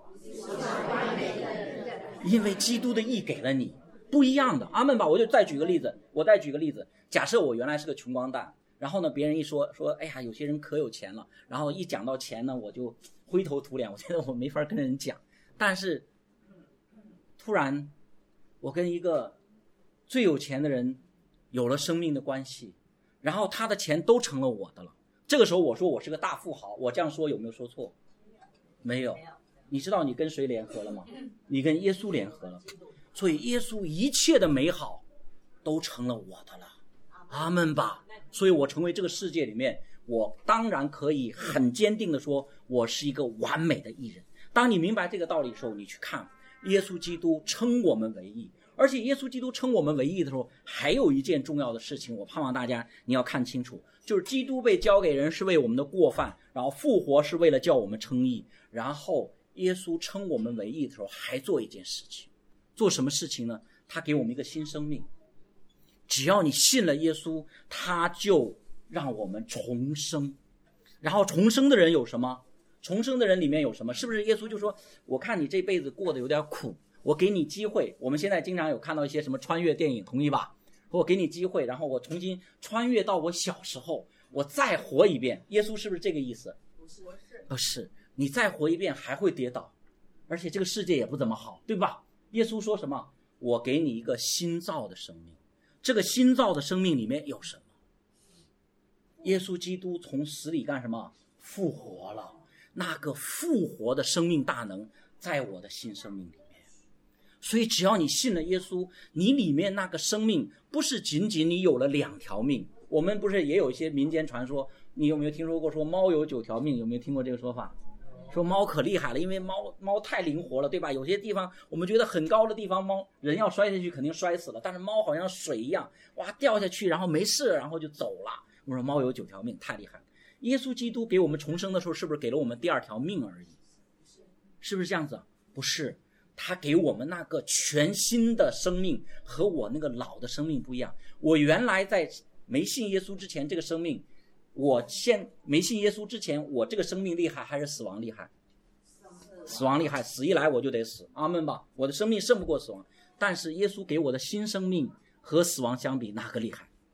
因为基督的义给了你不一样的。阿们吧。我就再举个例子，我再举个例子。假设我原来是个穷光蛋，然后呢，别人一说说，哎呀，有些人可有钱了，然后一讲到钱呢，我就灰头土脸，我觉得我没法跟人讲。但是突然我跟一个最有钱的人有了生命的关系，然后他的钱都成了我的了。这个时候我说我是个大富豪，我这样说有没有说错？没有。你知道你跟谁联合了吗？你跟耶稣联合了。所以耶稣一切的美好都成了我的了。阿们吧。所以我成为这个世界里面，我当然可以很坚定的说，我是一个完美的义人。当你明白这个道理的时候，你去看耶稣基督称我们为义。而且耶稣基督称我们为义的时候，还有一件重要的事情，我盼望大家你要看清楚，就是基督被交给人是为我们的过犯，然后复活是为了叫我们称义。然后耶稣称我们为义的时候，还做一件事情。做什么事情呢？他给我们一个新生命。只要你信了耶稣，他就让我们重生。然后重生的人有什么？重生的人里面有什么？是不是耶稣就说，我看你这辈子过得有点苦，我给你机会。我们现在经常有看到一些什么穿越电影，同意吧？我给你机会，然后我重新穿越到我小时候，我再活一遍。耶稣是不是这个意思？
不是，
不是。你再活一遍还会跌倒，而且这个世界也不怎么好，对吧？耶稣说什么？我给你一个新造的生命。这个新造的生命里面有什么？耶稣基督从死里干什么？复活了。那个复活的生命大能在我的新生命里面。所以只要你信了耶稣，你里面那个生命不是仅仅你有了两条命。我们不是也有一些民间传说，你有没有听说过说猫有九条命？有没有听过这个说法？说猫可厉害了，因为猫猫太灵活了，对吧？有些地方我们觉得很高的地方，猫人要摔下去肯定摔死了，但是猫好像水一样，哇，掉下去然后没事，然后就走了。我说猫有九条命，太厉害了。耶稣基督给我们重生的时候，是不是给了我们第二条命而已？是不是这样子？不是，他给我们那个全新的生命，和我那个老的生命不一样。我原来在没信耶稣之前，这个生命，我现没信耶稣之前，我这个生命厉害还是死亡厉害？死亡厉害，死一来我就得死。阿们吧。我的生命胜不过死亡，但是耶稣给我的新生命和死亡相比，哪个厉害？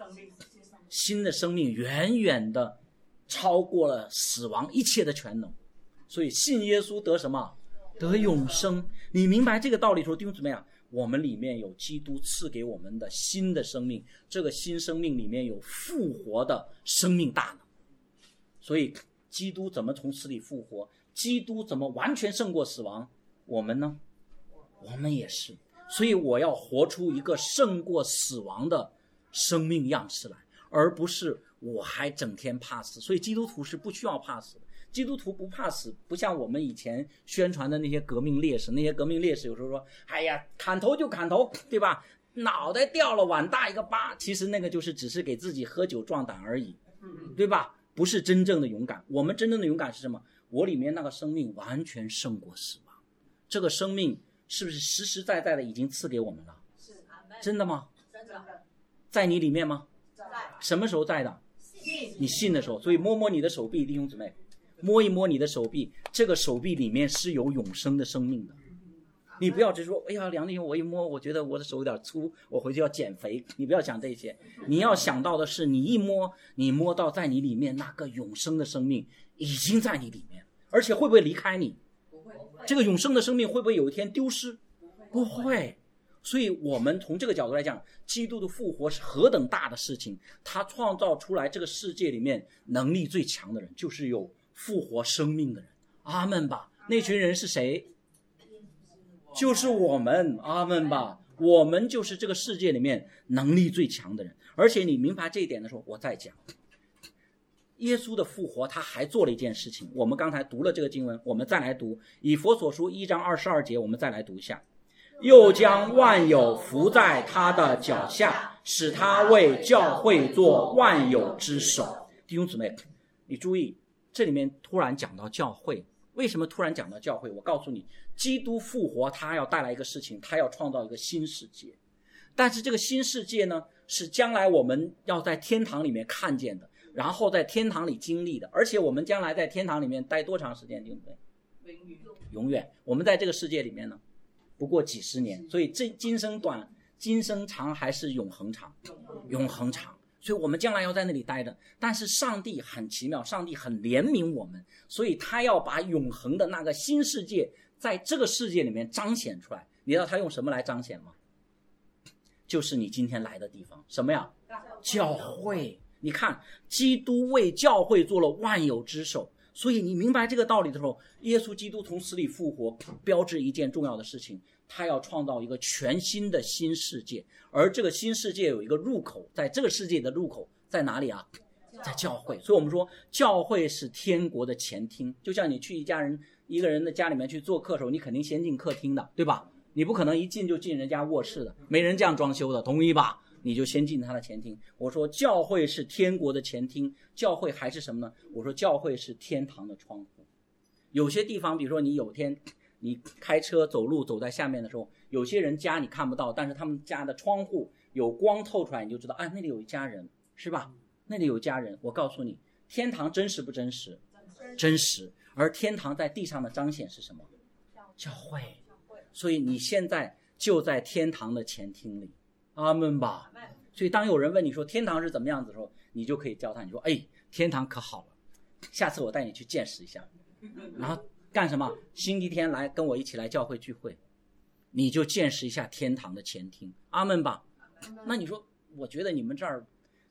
新的生命远远的超过了死亡一切的全能，所以信耶稣得什么？得永生。你明白这个道理的时候，弟兄姊妹啊，我们里面有基督赐给我们的新的生命，这个新生命里面有复活的生命大能。所以基督怎么从死里复活？基督怎么完全胜过死亡？我们呢？我们也是。所以我要活出一个胜过死亡的生命样式来，而不是我还整天怕死。所以基督徒是不需要怕死的。基督徒不怕死，不像我们以前宣传的那些革命烈士，那些革命烈士有时候说，哎呀，砍头就砍头，对吧？脑袋掉了碗大一个疤，其实那个就是只是给自己喝酒壮胆而已，对吧？不是真正的勇敢。我们真正的勇敢是什么？我里面那个生命完全胜过死亡，这个生命是不是实实在在的已经赐给我们了？
是，
真的吗？
真的。
在你里面吗？
在。
什么时候在的？
信。
你信的时候。所以摸摸你的手臂，弟兄姊妹，摸一摸你的手臂，这个手臂里面是有永生的生命的。你不要只说，哎呀，梁弟兄，我一摸，我觉得我的手有点粗，我回去要减肥。你不要想这些，你要想到的是，你一摸，你摸到在你里面那个永生的生命已经在你里面，而且会不会离开你？
不会。
这个永生的生命会不会有一天丢失？不会。所以我们从这个角度来讲，基督的复活是何等大的事情。他创造出来这个世界里面能力最强的人，就是有复活生命的人。阿们吧。那群人是谁？就是我们。阿们吧。我们就是这个世界里面能力最强的人。而且你明白这一点的时候，我再讲耶稣的复活，他还做了一件事情。我们刚才读了这个经文，我们再来读以弗所书一章二十二节，我们再来读一下。又将万有伏在他的脚下，使他为教会做万有之首。弟兄姊妹，你注意，这里面突然讲到教会。为什么突然讲到教会？我告诉你，基督复活他要带来一个事情，他要创造一个新世界。但是这个新世界呢，是将来我们要在天堂里面看见的，然后在天堂里经历的。而且我们将来在天堂里面待多长时间？对不对？永远。我们在这个世界里面呢，不过几十年。所以这今生短，今生长还是永恒长？永恒长。所以我们将来要在那里待着。但是上帝很奇妙，上帝很怜悯我们，所以他要把永恒的那个新世界在这个世界里面彰显出来。你知道他用什么来彰显吗？就是你今天来的地方。什么呀？教会。你看，基督为教会做了万有之首。所以你明白这个道理的时候，耶稣基督从死里复活，标志一件重要的事情，他要创造一个全新的新世界。而这个新世界有一个入口，在这个世界的入口在哪里啊？在教会。所以我们说教会是天国的前厅。就像你去一家人一个人的家里面去做客的时候，你肯定先进客厅的，对吧？你不可能一进就进人家卧室的，没人这样装修的，同意吧？你就先进他的前厅。我说教会是天国的前厅。教会还是什么呢？我说教会是天堂的窗户。有些地方，比如说你有天你开车走路走在下面的时候，有些人家你看不到，但是他们家的窗户有光透出来，你就知道，哎，那里有一家人，是吧？那里有家人。我告诉你，天堂真实不真实？真实。而天堂在地上的彰显是什么？教会。所以你现在就在天堂的前厅里。阿们吧。所以当有人问你说天堂是怎么样子的时候，你就可以教他，你说，哎，天堂可好了，下次我带你去见识一下。然后干什么？星期天来跟我一起来教会聚会，你就见识一下天堂的前厅。阿们吧。那你说，我觉得你们这儿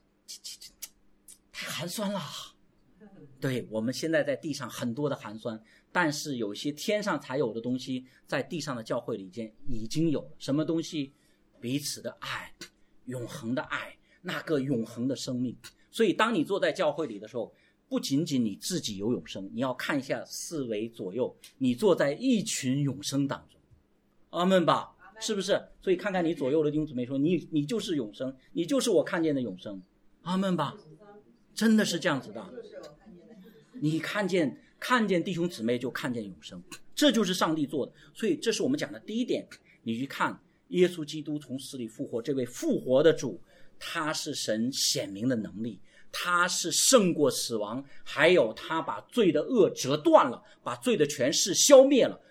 太寒酸了。对，我们现在在地上很多的寒酸，但是有些天上才有的东西，在地上的教会里间已经有了。什么东西？彼此的爱，永恒的爱，那个永恒的生命。所以当你坐在教会里的时候，不仅仅你自己有永生，你要看一下四围左右，你坐在一群永生当中。阿们吧。是不是？所以看看你左右的弟兄姊妹说，你你就是永生，你就是我看见的永生。阿们吧。真的是这样子的。你看见看见弟兄姊妹就看见永生，这就是上帝做的。所以这是我们讲的第一点。你去看耶稣基督从死里复活，这位复活的主，他是神显明的能力，他是胜过死亡，还有他把罪的恶折断了，把罪的权势消灭了，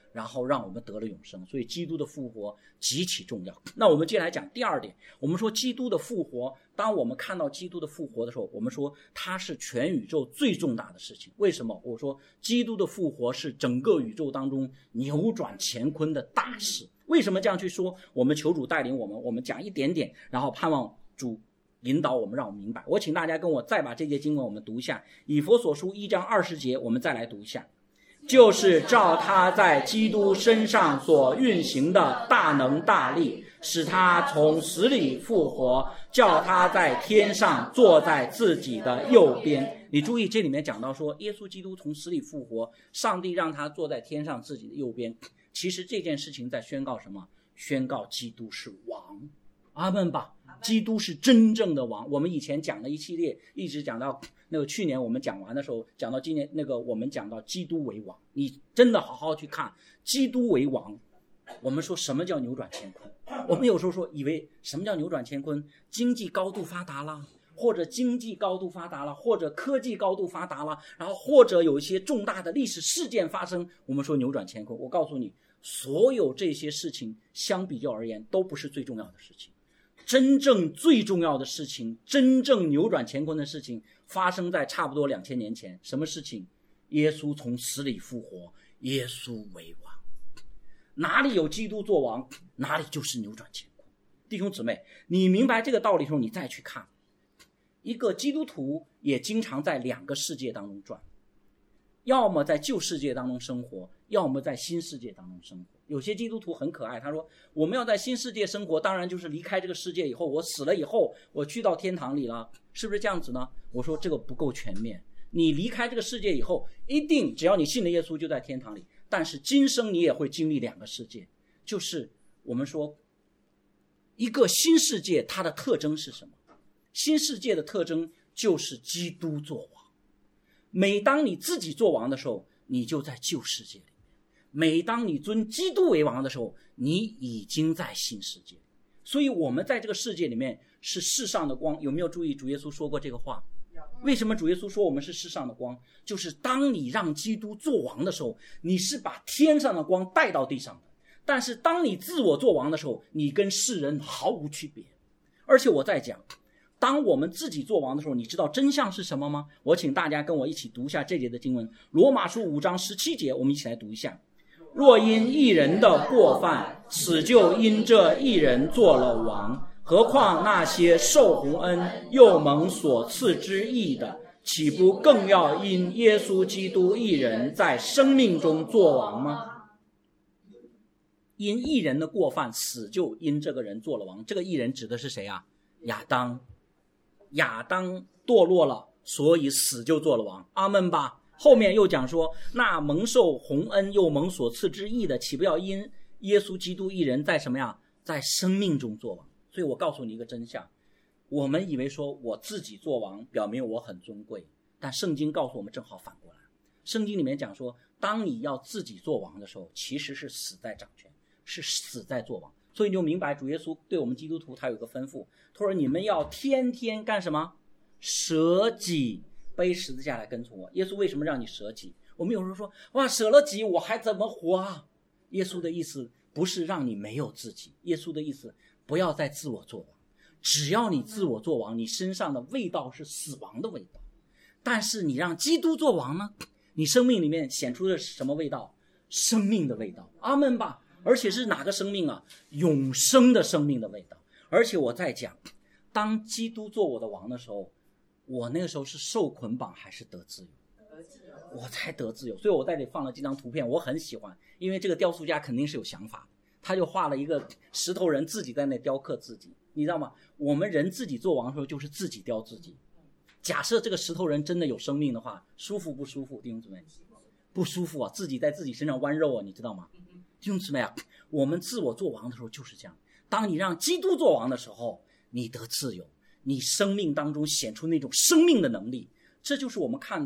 然后让我们得了永生。所以基督的复活极其重要。那我们接下来讲第二点，我们说基督的复活，当我们看到基督的复活的时候，我们说它是全宇宙最重大的事情。为什么？我说基督的复活是整个宇宙当中扭转乾坤的大事。为什么这样去说？我们求主带领我们，我们讲一点点，然后盼望主引导我们，让我们明白。我请大家跟我再把这节经文我们读一下，以弗所书一章二十节，我们再来读一下。就是照他在基督身上所运行的大能大力，使他从死里复活，叫他在天上坐在自己的右边。你注意这里面讲到说耶稣基督从死里复活，上帝让他坐在天上自己的右边。其实这件事情在宣告什么？宣告基督是王。阿们吧，基督是真正的王。我们以前讲了一系列，一直讲到那个去年我们讲完的时候，讲到今年那个我们讲到基督为王。你真的好好去看基督为王。我们说什么叫扭转乾坤？我们有时候说以为什么叫扭转乾坤？经济高度发达了，或者经济高度发达了，或者科技高度发达了，然后或者有一些重大的历史事件发生，我们说扭转乾坤。我告诉你，所有这些事情相比较而言都不是最重要的事情。真正最重要的事情，真正扭转乾坤的事情发生在差不多两千年前。什么事情？耶稣从死里复活，耶稣为王。哪里有基督做王，哪里就是扭转乾坤。弟兄姊妹，你明白这个道理的时候，你再去看，一个基督徒也经常在两个世界当中转，要么在旧世界当中生活，要么在新世界当中生活。有些基督徒很可爱，他说我们要在新世界生活，当然就是离开这个世界以后，我死了以后我去到天堂里了，是不是这样子呢？我说这个不够全面。你离开这个世界以后，一定只要你信了耶稣就在天堂里，但是今生你也会经历两个世界。就是我们说一个新世界，它的特征是什么？新世界的特征就是基督做王。每当你自己做王的时候，你就在旧世界里；每当你尊基督为王的时候，你已经在新世界。所以我们在这个世界里面是世上的光。有没有注意主耶稣说过这个话？为什么主耶稣说我们是世上的光？就是当你让基督做王的时候，你是把天上的光带到地上的。但是当你自我做王的时候，你跟世人毫无区别。而且我在讲，当我们自己做王的时候，你知道真相是什么吗？我请大家跟我一起读一下这节的经文，罗马书五章十七节，我们一起来读一下。若因一人的过犯，死就因这一人做了王，何况那些受洪恩又蒙所赐之义的，岂不更要因耶稣基督一人在生命中做王吗？因一人的过犯，死就因这个人做了王。这个一人指的是谁啊？亚当。亚当堕落了，所以死就做了王。阿们吧。后面又讲说，那蒙受洪恩又蒙所赐之义的，岂不要因耶稣基督一人在什么呀？在生命中做王。所以我告诉你一个真相，我们以为说我自己做王表明我很尊贵，但圣经告诉我们正好反过来。圣经里面讲说，当你要自己做王的时候，其实是死在掌权，是死在做王。所以你就明白主耶稣对我们基督徒他有个吩咐，他说你们要天天干什么？舍己，背十字架来跟从我。耶稣为什么让你舍己？我们有时候说，哇，舍了己我还怎么活啊？耶稣的意思不是让你没有自己，耶稣的意思不要再自我做王。只要你自我做王，你身上的味道是死亡的味道。但是你让基督做王呢，你生命里面显出的是什么味道？生命的味道。阿们吧。而且是哪个生命啊？永生的生命的味道。而且我在讲，当基督做我的王的时候，我那个时候是受捆绑还是得自由？我才得自由。所以我在这里放了几张图片，我很喜欢，因为这个雕塑家肯定是有想法的，他就画了一个石头人自己在那雕刻自己。你知道吗？我们人自己做王的时候就是自己雕自己。假设这个石头人真的有生命的话，舒服不舒服？弟兄姊妹，不舒服啊！自己在自己身上剜肉啊，你知道吗？弟兄姊妹啊，我们自我做王的时候就是这样。当你让基督做王的时候，你得自由，你生命当中显出那种生命的能力。这就是我们看的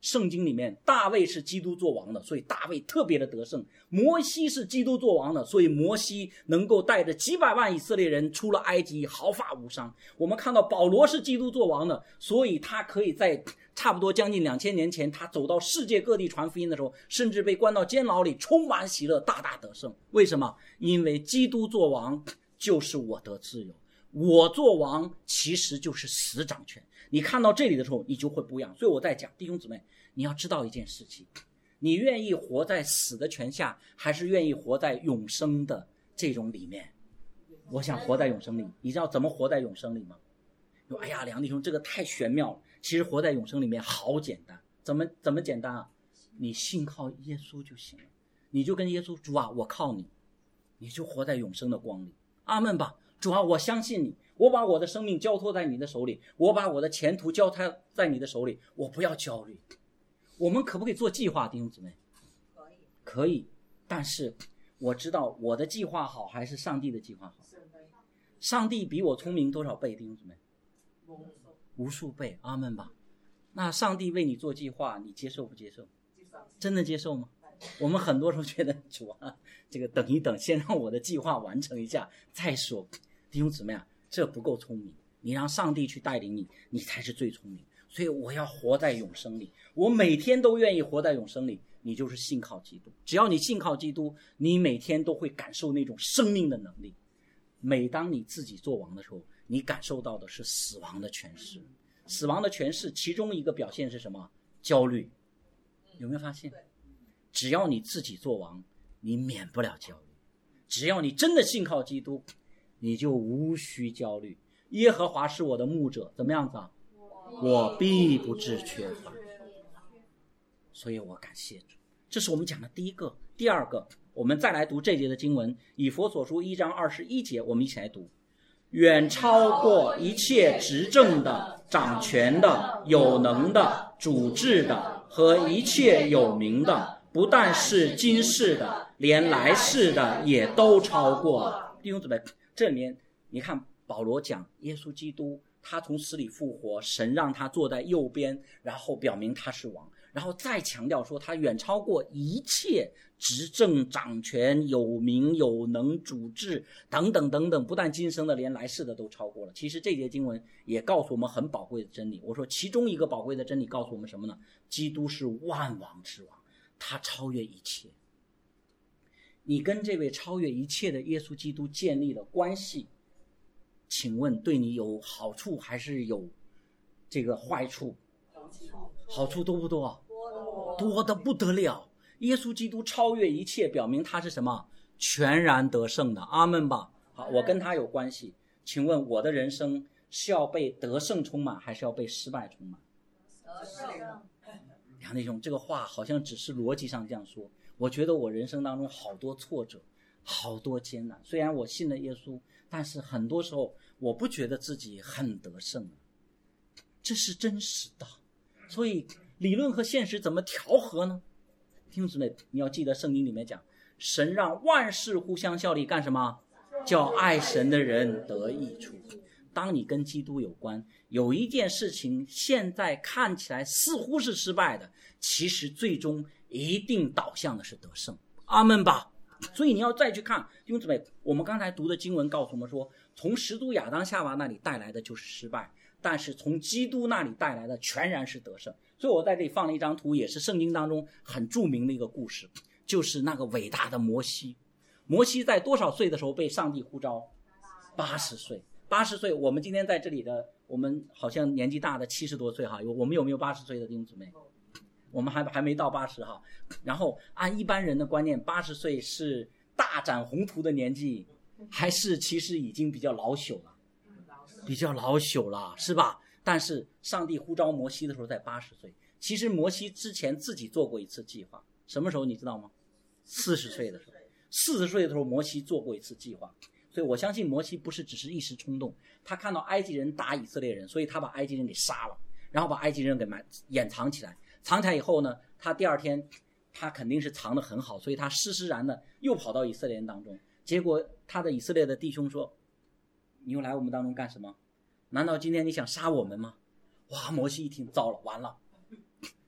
圣经里面大卫是基督做王的，所以大卫特别的得胜。摩西是基督做王的，所以摩西能够带着几百万以色列人出了埃及，毫发无伤。我们看到保罗是基督做王的，所以他可以在差不多将近两千年前，他走到世界各地传福音的时候，甚至被关到监牢里，充满喜乐，大大得胜。为什么？因为基督做王就是我得自由，我做王其实就是死掌权。你看到这里的时候，你就会不一样。所以我在讲，弟兄姊妹，你要知道一件事情，你愿意活在死的权下，还是愿意活在永生的这种里面？我想活在永生里。你知道怎么活在永生里吗？说哎呀，梁弟兄，这个太玄妙了。其实活在永生里面好简单。怎么怎么简单啊？你信靠耶稣就行了，你就跟耶稣，主啊，我靠你，你就活在永生的光里。阿们吧。主啊，我相信你，我把我的生命交托在你的手里，我把我的前途交托在你的手里，我不要焦虑。我们可不可以做计划，弟兄姊妹？
可以，
可以。但是我知道我的计划好还是上帝的计划好？上帝比我聪明多少倍，弟兄姊妹？无数倍。阿们吧。那上帝为你做计划，你接受不接受？真的接受吗？我们很多时候觉得，主啊，这个等一等，先让我的计划完成一下再说。弟兄姊妹啊，这不够聪明，你让上帝去带领你，你才是最聪明。所以我要活在永生里，我每天都愿意活在永生里。你就是信靠基督，只要你信靠基督，你每天都会感受那种生命的能力。每当你自己做王的时候，你感受到的是死亡的权势。死亡的权势其中一个表现是什么？焦虑。有没有发现？只要你自己做王，你免不了焦虑。只要你真的信靠基督，你就无需焦虑。耶和华是我的牧者，怎么样子啊？我必不致缺乏。所以我感谢主。这是我们讲的第一个。第二个，我们再来读这节的经文，以弗所书一章二十一节，我们一起来读。远超过一切执政的、掌权的、有能的、主治的和一切有名的，不但是今世的，连来世的也都超过了。弟兄姊妹，这里面你看保罗讲耶稣基督，他从死里复活，神让他坐在右边，然后表明他是王，然后再强调说他远超过一切执政掌权有名有能主治等等等等，不但今生的连来世的都超过了。其实这节经文也告诉我们很宝贵的真理。我说其中一个宝贵的真理告诉我们什么呢？基督是万王之王，他超越一切。你跟这位超越一切的耶稣基督建立了关系，请问对你有好处还是有这个坏处？好处多不多？多得不得了。耶稣基督超越一切，表明他是什么？全然得胜的。阿们吧。好，我跟他有关系，请问我的人生是要被得胜充满，还是要被失败充满？
得胜。
梁弟兄，这个话好像只是逻辑上这样说，我觉得我人生当中好多挫折，好多艰难。虽然我信了耶稣，但是很多时候我不觉得自己很得胜，这是真实的。所以理论和现实怎么调和呢？弟兄姊妹，你要记得圣经里面讲，神让万事互相效力，干什么？叫爱神的人得益处。当你跟基督有关，有一件事情现在看起来似乎是失败的，其实最终一定导向的是得胜。阿们吧。所以你要再去看，弟兄姊妹，我们刚才读的经文告诉我们说，从始祖亚当夏娃那里带来的就是失败，但是从基督那里带来的全然是得胜。所以我在这里放了一张图，也是圣经当中很著名的一个故事，就是那个伟大的摩西。摩西在多少岁的时候被上帝呼召？八十岁。八十岁，我们今天在这里的，我们好像年纪大的七十多岁哈，有我们有没有八十岁的弟兄姊妹？我们还还没到八十哈。然后按一般人的观念，八十岁是大展宏图的年纪，还是其实已经比较老朽了？比较老朽了，是吧？但是上帝呼召摩西的时候在八十岁，其实摩西之前自己做过一次计划，什么时候你知道吗？四十岁的时候，四十岁的时候摩西做过一次计划。所以我相信摩西不是只是一时冲动，他看到埃及人打以色列人，所以他把埃及人给杀了，然后把埃及人给掩藏起来。藏起来以后呢，他第二天他肯定是藏得很好，所以他施施然的又跑到以色列人当中。结果他的以色列的弟兄说，你又来我们当中干什么？难道今天你想杀我们吗？哇，摩西一听，糟了，完了，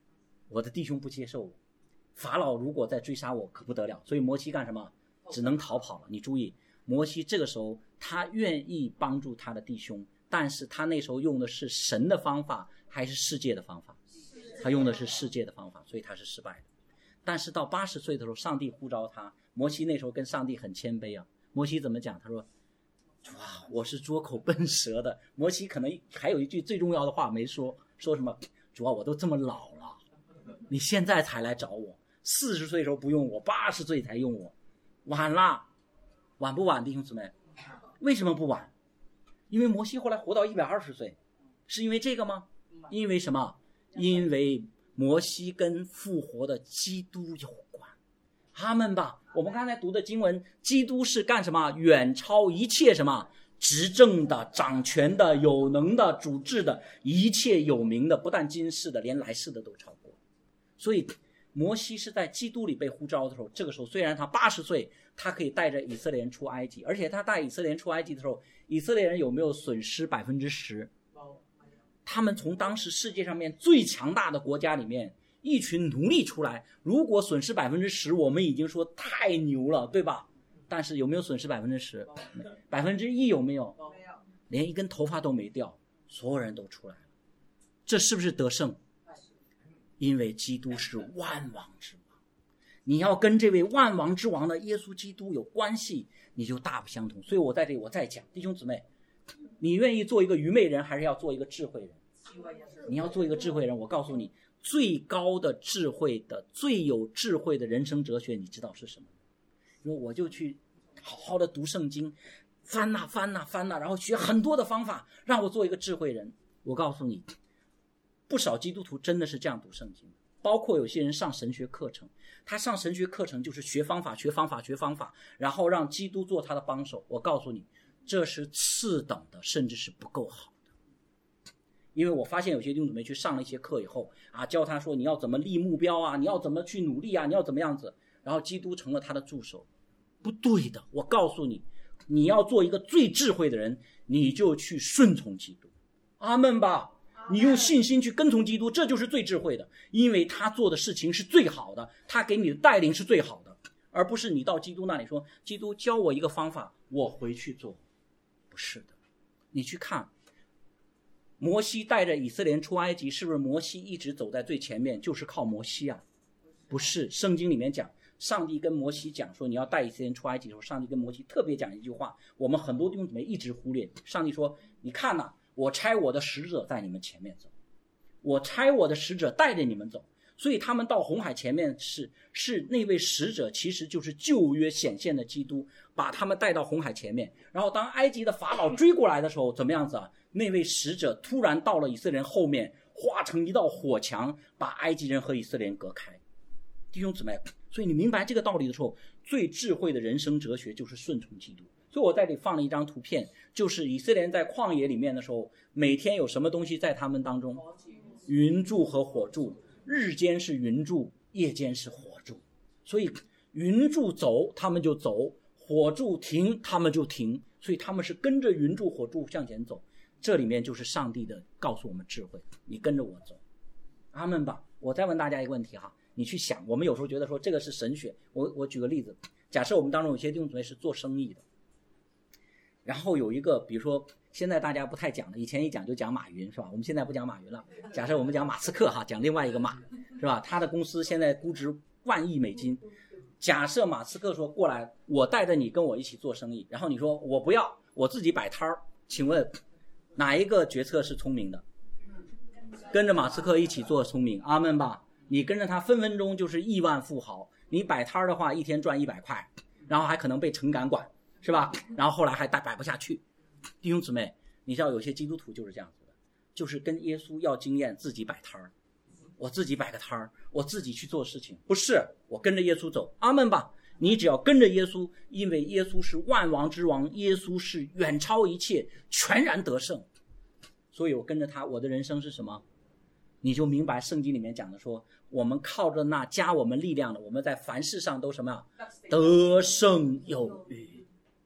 我的弟兄不接受我，法老如果再追杀我可不得了，所以摩西干什么？只能逃跑了。你注意，摩西这个时候他愿意帮助他的弟兄，但是他那时候用的是神的方法还是世界的方法？他用的是世界的方法，所以他是失败的。但是到八十岁的时候，上帝呼召他，摩西那时候跟上帝很谦卑啊。摩西怎么讲？他说哇，我是拙口笨舌的。摩西可能还有一句最重要的话没说，说什么？主啊，我都这么老了，你现在才来找我，四十岁的时候不用我，八十岁才用我，晚了。晚不晚，弟兄姊妹？为什么不晚？因为摩西后来活到一百二十岁，是因为这个吗？因为什么？因为摩西跟复活的基督有关。阿们吧。我们刚才读的经文，基督是干什么？远超一切什么？执政的、掌权的、有能的、主治的，一切有名的，不但今世的，连来世的都超过。所以摩西是在基督里被呼召的时候，这个时候虽然他八十岁，他可以带着以色列人出埃及，而且他带以色列人出埃及的时候，以色列人有没有损失百分之十？他们从当时世界上面最强大的国家里面一群奴隶出来，如果损失百分之十，我们已经说太牛了，对吧？但是有没有损失百分之十？百分之一有没有？连一根头发都没掉，所有人都出来了，这是不是得胜？因为基督是万王之王，你要跟这位万王之王的耶稣基督有关系，你就大不相同。所以我在这里我再讲，弟兄姊妹，你愿意做一个愚昧人，还是要做一个智慧人？你要做一个智慧人，我告诉你，最高的智慧的、最有智慧的人生哲学，你知道是什么？因为我就去好好的读圣经，翻呐翻呐翻呐，然后学很多的方法，让我做一个智慧人。我告诉你，不少基督徒真的是这样读圣经，包括有些人上神学课程，他上神学课程就是学方法、学方法、学方法，然后让基督做他的帮手。我告诉你，这是次等的，甚至是不够好的。因为我发现有些弟兄姊妹去上了一些课以后啊，教他说你要怎么立目标啊，你要怎么去努力啊，你要怎么样子，然后基督成了他的助手。不对的，我告诉你，你要做一个最智慧的人，你就去顺从基督。阿们吧。你用信心去跟从基督，这就是最智慧的，因为他做的事情是最好的，他给你的带领是最好的，而不是你到基督那里说，基督教我一个方法，我回去做。不是的，你去看摩西带着以色列人出埃及，是不是摩西一直走在最前面，就是靠摩西啊？不是，圣经里面讲，上帝跟摩西讲说，你要带以色列人出埃及的时候，上帝跟摩西特别讲一句话，我们很多弟兄姊妹一直忽略。上帝说，你看呐、啊，我差我的使者在你们前面走，我差我的使者带着你们走。所以他们到红海前面是是那位使者，其实就是旧约显现的基督，把他们带到红海前面。然后当埃及的法老追过来的时候，怎么样子啊？那位使者突然到了以色列人后面，化成一道火墙，把埃及人和以色列人隔开。弟兄姊妹，所以你明白这个道理的时候，最智慧的人生哲学就是顺从基督。所以我在这里放了一张图片，就是以色列人在旷野里面的时候，每天有什么东西在他们当中？云柱和火柱。日间是云柱，夜间是火柱。所以云柱走他们就走，火柱停他们就停，所以他们是跟着云柱火柱向前走。这里面就是上帝的告诉我们智慧，你跟着我走。阿们吧。我再问大家一个问题哈，你去想，我们有时候觉得说这个是神学，我我举个例子，假设我们当中有些弟兄姊妹是做生意的，然后有一个比如说现在大家不太讲了，以前一讲就讲马云是吧？我们现在不讲马云了，假设我们讲马斯克哈，讲另外一个马是吧？他的公司现在估值万亿美金。假设马斯克说过来，我带着你跟我一起做生意，然后你说我不要，我自己摆摊儿，请问哪一个决策是聪明的？跟着马斯克一起做聪明，阿们吧。你跟着他分分钟就是亿万富豪，你摆摊的话一天赚一百块，然后还可能被城管管是吧？然后后来还摆不下去。弟兄姊妹，你知道有些基督徒就是这样子的，就是跟耶稣要经验，自己摆摊儿，我自己摆个摊儿，我自己去做事情。不是，我跟着耶稣走，阿们吧。你只要跟着耶稣，因为耶稣是万王之王，耶稣是远超一切，全然得胜。所以我跟着他，我的人生是什么？你就明白圣经里面讲的说，我们靠着那加我们力量的，我们在凡事上都什么？得胜有余。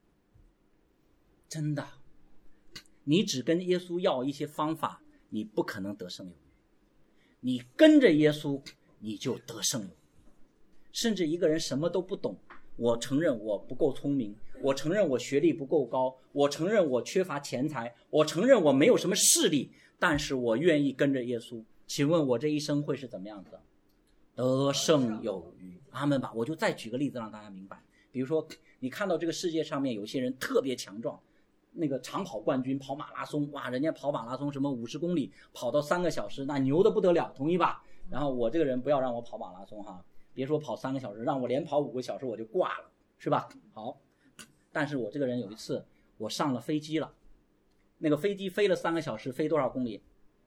真的，你只跟耶稣要一些方法，你不可能得胜有余。你跟着耶稣， 你就得胜有余。甚至一个人什么都不懂，我承认我不够聪明，我承认我学历不够高，我承认我缺乏钱财，我承认我没有什么势力，但是我愿意跟着耶稣，请问我这一生会是怎么样子？得胜有余。阿们吧。我就再举个例子让大家明白，比如说你看到这个世界上面有些人特别强壮，那个长跑冠军跑马拉松，哇，人家跑马拉松什么五十公里跑到三个小时，那牛的不得了，同意吧？然后我这个人不要让我跑马拉松哈，别说跑三个小时，让我连跑五个小时我就挂了，是吧？好，但是我这个人有一次我上了飞机了，那个飞机飞了三个小时，飞多少公里？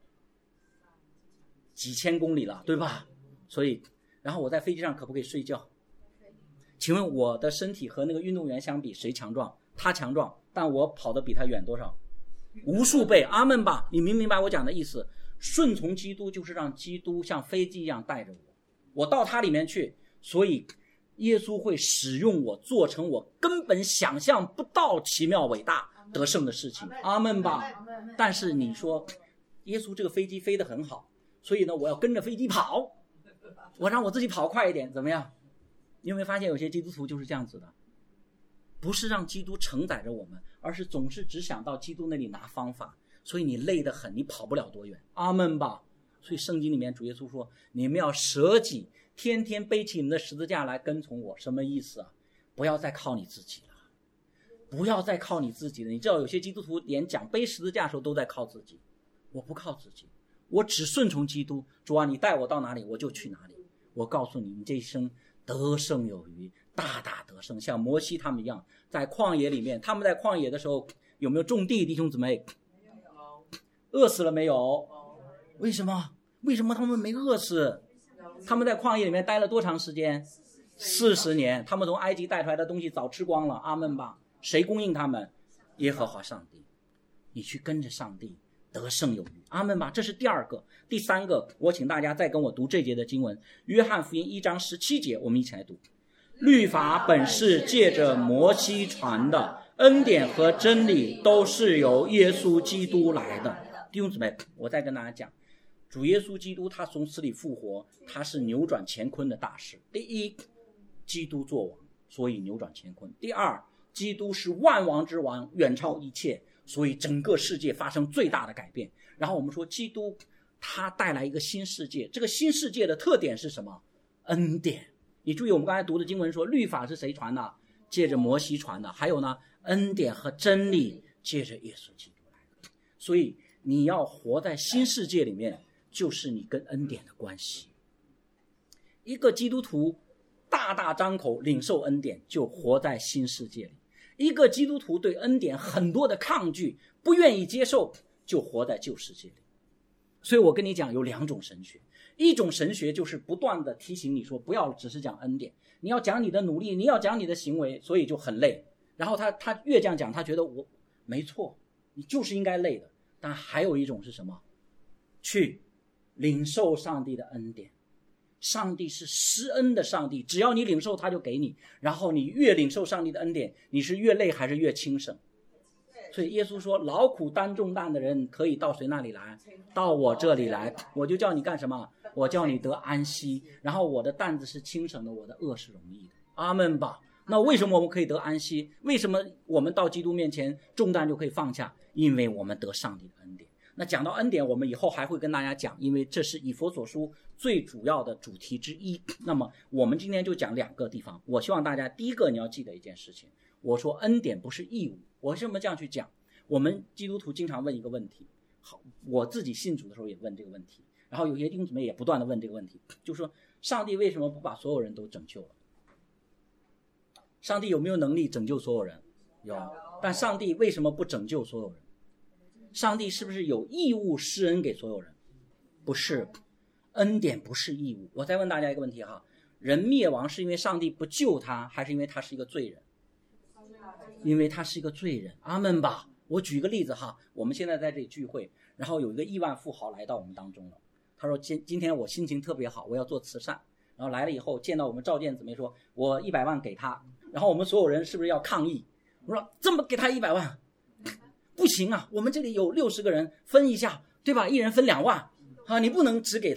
几千公里了，对吧？所以然后我在飞机上可不可以睡觉？请问我的身体和那个运动员相比谁强壮？他强壮，但我跑得比他远多少？无数倍。阿们吧。你明不明白我讲的意思？顺从基督就是让基督像飞机一样带着我，我到他里面去，所以耶稣会使用我做成我根本想象不到奇妙伟大得胜的事情。阿们吧。但是你说耶稣这个飞机飞得很好，所以呢我要跟着飞机跑，我让我自己跑快一点，怎么样？你有没有发现有些基督徒就是这样子的？不是让基督承载着我们，而是总是只想到基督那里拿方法，所以你累得很，你跑不了多远。阿们吧。所以圣经里面主耶稣说，你们要舍己，天天背起你们的十字架来跟从我。什么意思啊？不要再靠你自己了，不要再靠你自己了。你知道有些基督徒连讲背十字架的时候都在靠自己，我不靠自己，我只顺从基督。主啊，你带我到哪里我就去哪里。我告诉你，你这一生得胜有余，大大得胜，像摩西他们一样，在旷野里面，他们在旷野的时候有没有种地？弟兄姊妹，饿死了没有？为什么？为什么他们没饿死？他们在旷野里面待了多长时间？四十年。他们从埃及带出来的东西早吃光了。阿们吧。谁供应他们？耶和华上帝。你去跟着上帝，得胜有余。阿们吧。这是第二个。第三个，我请大家再跟我读这节的经文，约翰福音一章十七节，我们一起来读。律法本是借着摩西传的，恩典和真理都是由耶稣基督来的。弟兄姊妹，我再跟大家讲，主耶稣基督他从死里复活，他是扭转乾坤的大事。第一，基督作王，所以扭转乾坤。第二，基督是万王之王，远超一切，所以整个世界发生最大的改变。然后我们说基督他带来一个新世界，这个新世界的特点是什么？恩典。你注意我们刚才读的经文说，律法是谁传的？借着摩西传的。还有呢，恩典和真理借着耶稣基督来的。所以你要活在新世界里面，就是你跟恩典的关系。一个基督徒大大张口领受恩典，就活在新世界里。一个基督徒对恩典很多的抗拒，不愿意接受，就活在旧世界里。所以我跟你讲，有两种神学。一种神学就是不断的提醒你说，不要只是讲恩典，你要讲你的努力，你要讲你的行为，所以就很累。然后他他越这样讲，他觉得我没错，你就是应该累的。但还有一种是什么？去领受上帝的恩典。上帝是施恩的上帝，只要你领受他就给你，然后你越领受上帝的恩典，你是越累还是越轻省？所以耶稣说，劳苦担重担的人可以到谁那里来？到我这里来，我就叫你干什么？我叫你得安息，然后我的担子是轻省的，我的恶是容易的。阿们吧。那为什么我们可以得安息？为什么我们到基督面前重担就可以放下？因为我们得上帝的恩典。那讲到恩典，我们以后还会跟大家讲，因为这是以弗所书最主要的主题之一。那么我们今天就讲两个地方。我希望大家第一个你要记得一件事情，我说恩典不是义务。我为什么这样去讲？我们基督徒经常问一个问题，好，我自己信主的时候也问这个问题，然后有些弟兄姊妹也不断的问这个问题，就是说上帝为什么不把所有人都拯救了？上帝有没有能力拯救所有人？有。但上帝为什么不拯救所有人？上帝是不是有义务施恩给所有人？不是。恩典不是义务。我再问大家一个问题哈，人灭亡是因为上帝不救他，还是因为他是一个罪人？因为他是一个罪人。阿们吧。我举个例子哈，我们现在在这里聚会，然后有一个亿万富豪来到我们当中了。他说今今天我心情特别好，我要做慈善。然后来了以后见到我们赵建姊妹说，我一百万给他。然后我们所有人是不是要抗议？我说这么给他一百万不行啊，我们这里有六十个人分一下，对吧？一人分两万啊，你不能只给他。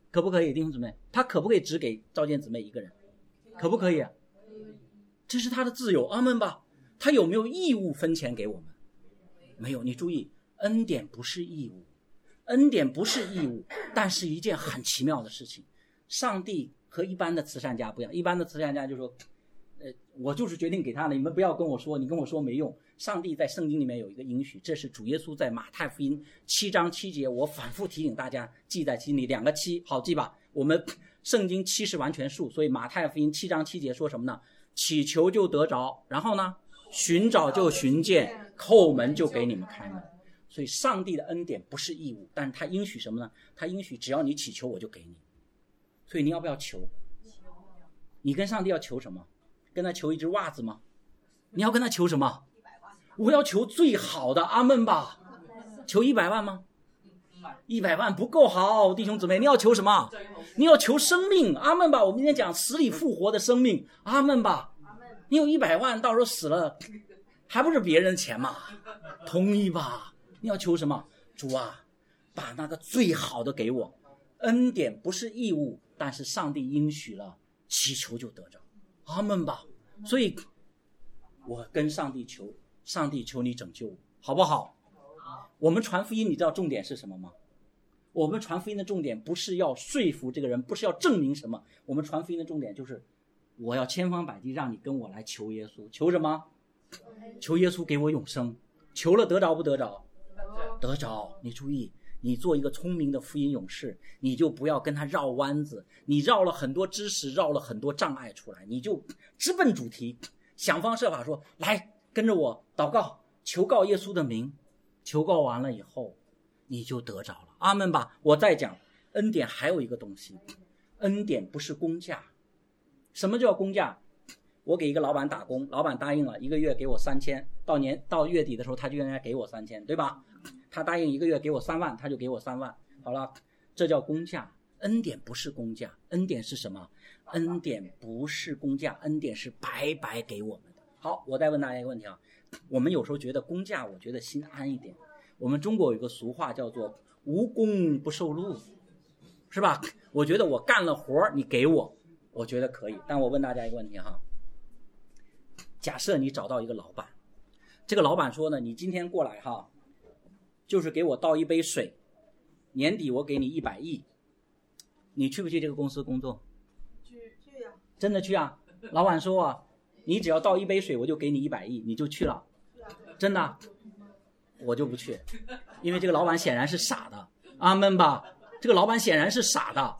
可不可以，弟兄姊妹？他可不可以只给召见姊妹一个人？可不可以？这是他的自由，阿们吧。他有没有义务分钱给我们？没有。你注意，恩典不是义务，恩典不是义务，但是一件很奇妙的事情。上帝和一般的慈善家不一样，一般的慈善家就说，呃，我就是决定给他的，你们不要跟我说，你跟我说没用。上帝在圣经里面有一个应许，这是主耶稣在马太福音七章七节，我反复提醒大家记在心里，两个七，好记吧？我们圣经七是完全数，所以马太福音七章七节说什么呢？祈求就得着，然后呢，寻找就寻见，叩门就给你们开门。所以上帝的恩典不是义务，但是他应许什么呢？他应许只要你祈求我就给你。所以你要不要求？你跟上帝要求什么？跟他求一只袜子吗？你要跟他求什么？我要求最好的，阿们吧。求一百万吗？一百万不够好，弟兄姊妹，你要求什么？你要求生命，阿们吧。我们今天讲死里复活的生命，阿们吧。你有一百万，到时候死了，还不是别人的钱吗？同意吧？你要求什么？主啊，把那个最好的给我。恩典不是义务，但是上帝应许了，祈求就得着，阿们吧。所以我跟上帝求，上帝求你拯救我，好不好？我们传福音，你知道重点是什么吗？我们传福音的重点不是要说服这个人，不是要证明什么，我们传福音的重点就是我要千方百计让你跟我来求耶稣。求什么？求耶稣给我永生。求了得着不得着？得着。你注意，你做一个聪明的福音勇士，你就不要跟他绕弯子，你绕了很多知识，绕了很多障碍出来，你就直奔主题，想方设法说，来跟着我祷告，求告耶稣的名。求告完了以后，你就得着了，阿们吧。我再讲，恩典还有一个东西，恩典不是工价。什么叫工价？我给一个老板打工，老板答应了一个月给我三千，到年到月底的时候他就应该给我三千，对吧？他答应一个月给我三万，他就给我三万，好了，这叫工价。恩典不是工价，恩典是什么？恩典不是工价，恩典是白白给我们的。好，我再问大家一个问题啊，我们有时候觉得工价，我觉得心安一点。我们中国有一个俗话叫做无功不受禄，是吧？我觉得我干了活你给我，我觉得可以。但我问大家一个问题哈，假设你找到一个老板，这个老板说呢，你今天过来哈，就是给我倒一杯水，年底我给你一百亿，你去不去这个公司工作？
去去呀！
真的去啊！老板说啊，你只要倒一杯水，我就给你一百亿，你就去了？真的？我就不去，因为这个老板显然是傻的，阿们吧。这个老板显然是傻的，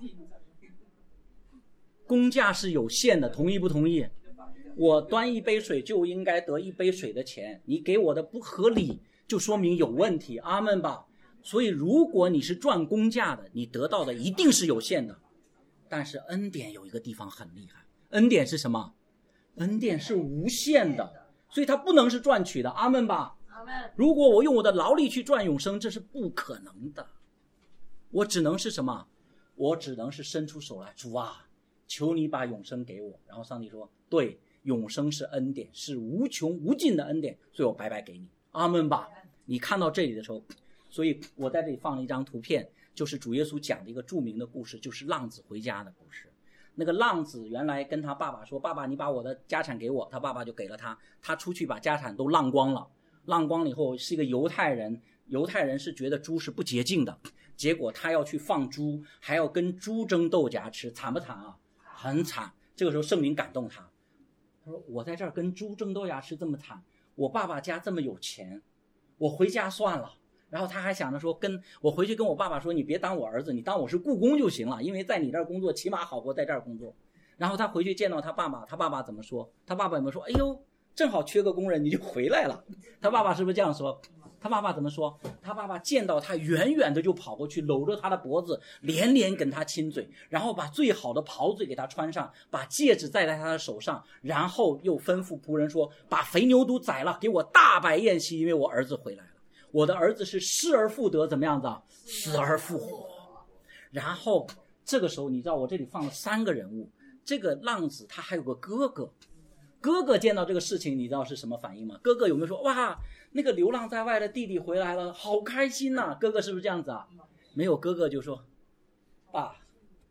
工价是有限的，同意不同意？我端一杯水就应该得一杯水的钱，你给我的不合理，就说明有问题，阿们吧。所以如果你是赚工价的，你得到的一定是有限的。但是恩典有一个地方很厉害，恩典是什么？恩典是无限的，所以它不能是赚取的，阿们吧。如果我用我的劳力去赚永生，这是不可能的。我只能是什么？我只能是伸出手来，主啊，求你把永生给我。然后上帝说，对，永生是恩典，是无穷无尽的恩典，所以我白白给你，阿们吧。你看到这里的时候，所以我在这里放了一张图片，就是主耶稣讲的一个著名的故事，就是浪子回家的故事。那个浪子原来跟他爸爸说，爸爸你把我的家产给我，他爸爸就给了他，他出去把家产都浪光了。浪光了以后，是一个犹太人，犹太人是觉得猪是不洁净的，结果他要去放猪，还要跟猪争豆荚吃，惨不惨啊？很惨。这个时候圣灵感动他，他说我在这儿跟猪争豆荚吃这么惨，我爸爸家这么有钱，我回家算了。然后他还想着说，跟我回去跟我爸爸说，你别当我儿子，你当我是雇工就行了，因为在你这儿工作起码好过在这儿工作。然后他回去见到他爸爸，他爸爸怎么说？他爸爸有没有说，哎呦正好缺个工人，你就回来了？他爸爸是不是这样说？他爸爸怎么说？他爸爸见到他远远的就跑过去，搂着他的脖子，连连跟他亲嘴，然后把最好的袍子给他穿上，把戒指戴在他的手上，然后又吩咐仆人说，把肥牛犊宰了，给我大摆宴席，因为我儿子回来了。我的儿子是失而复得，怎么样子？死而复活。然后这个时候你知道我这里放了三个人物，这个浪子他还有个哥哥，哥哥见到这个事情你知道是什么反应吗？哥哥有没有说，哇，那个流浪在外的弟弟回来了，好开心呐、啊？哥哥是不是这样子啊？没有，哥哥就说，爸，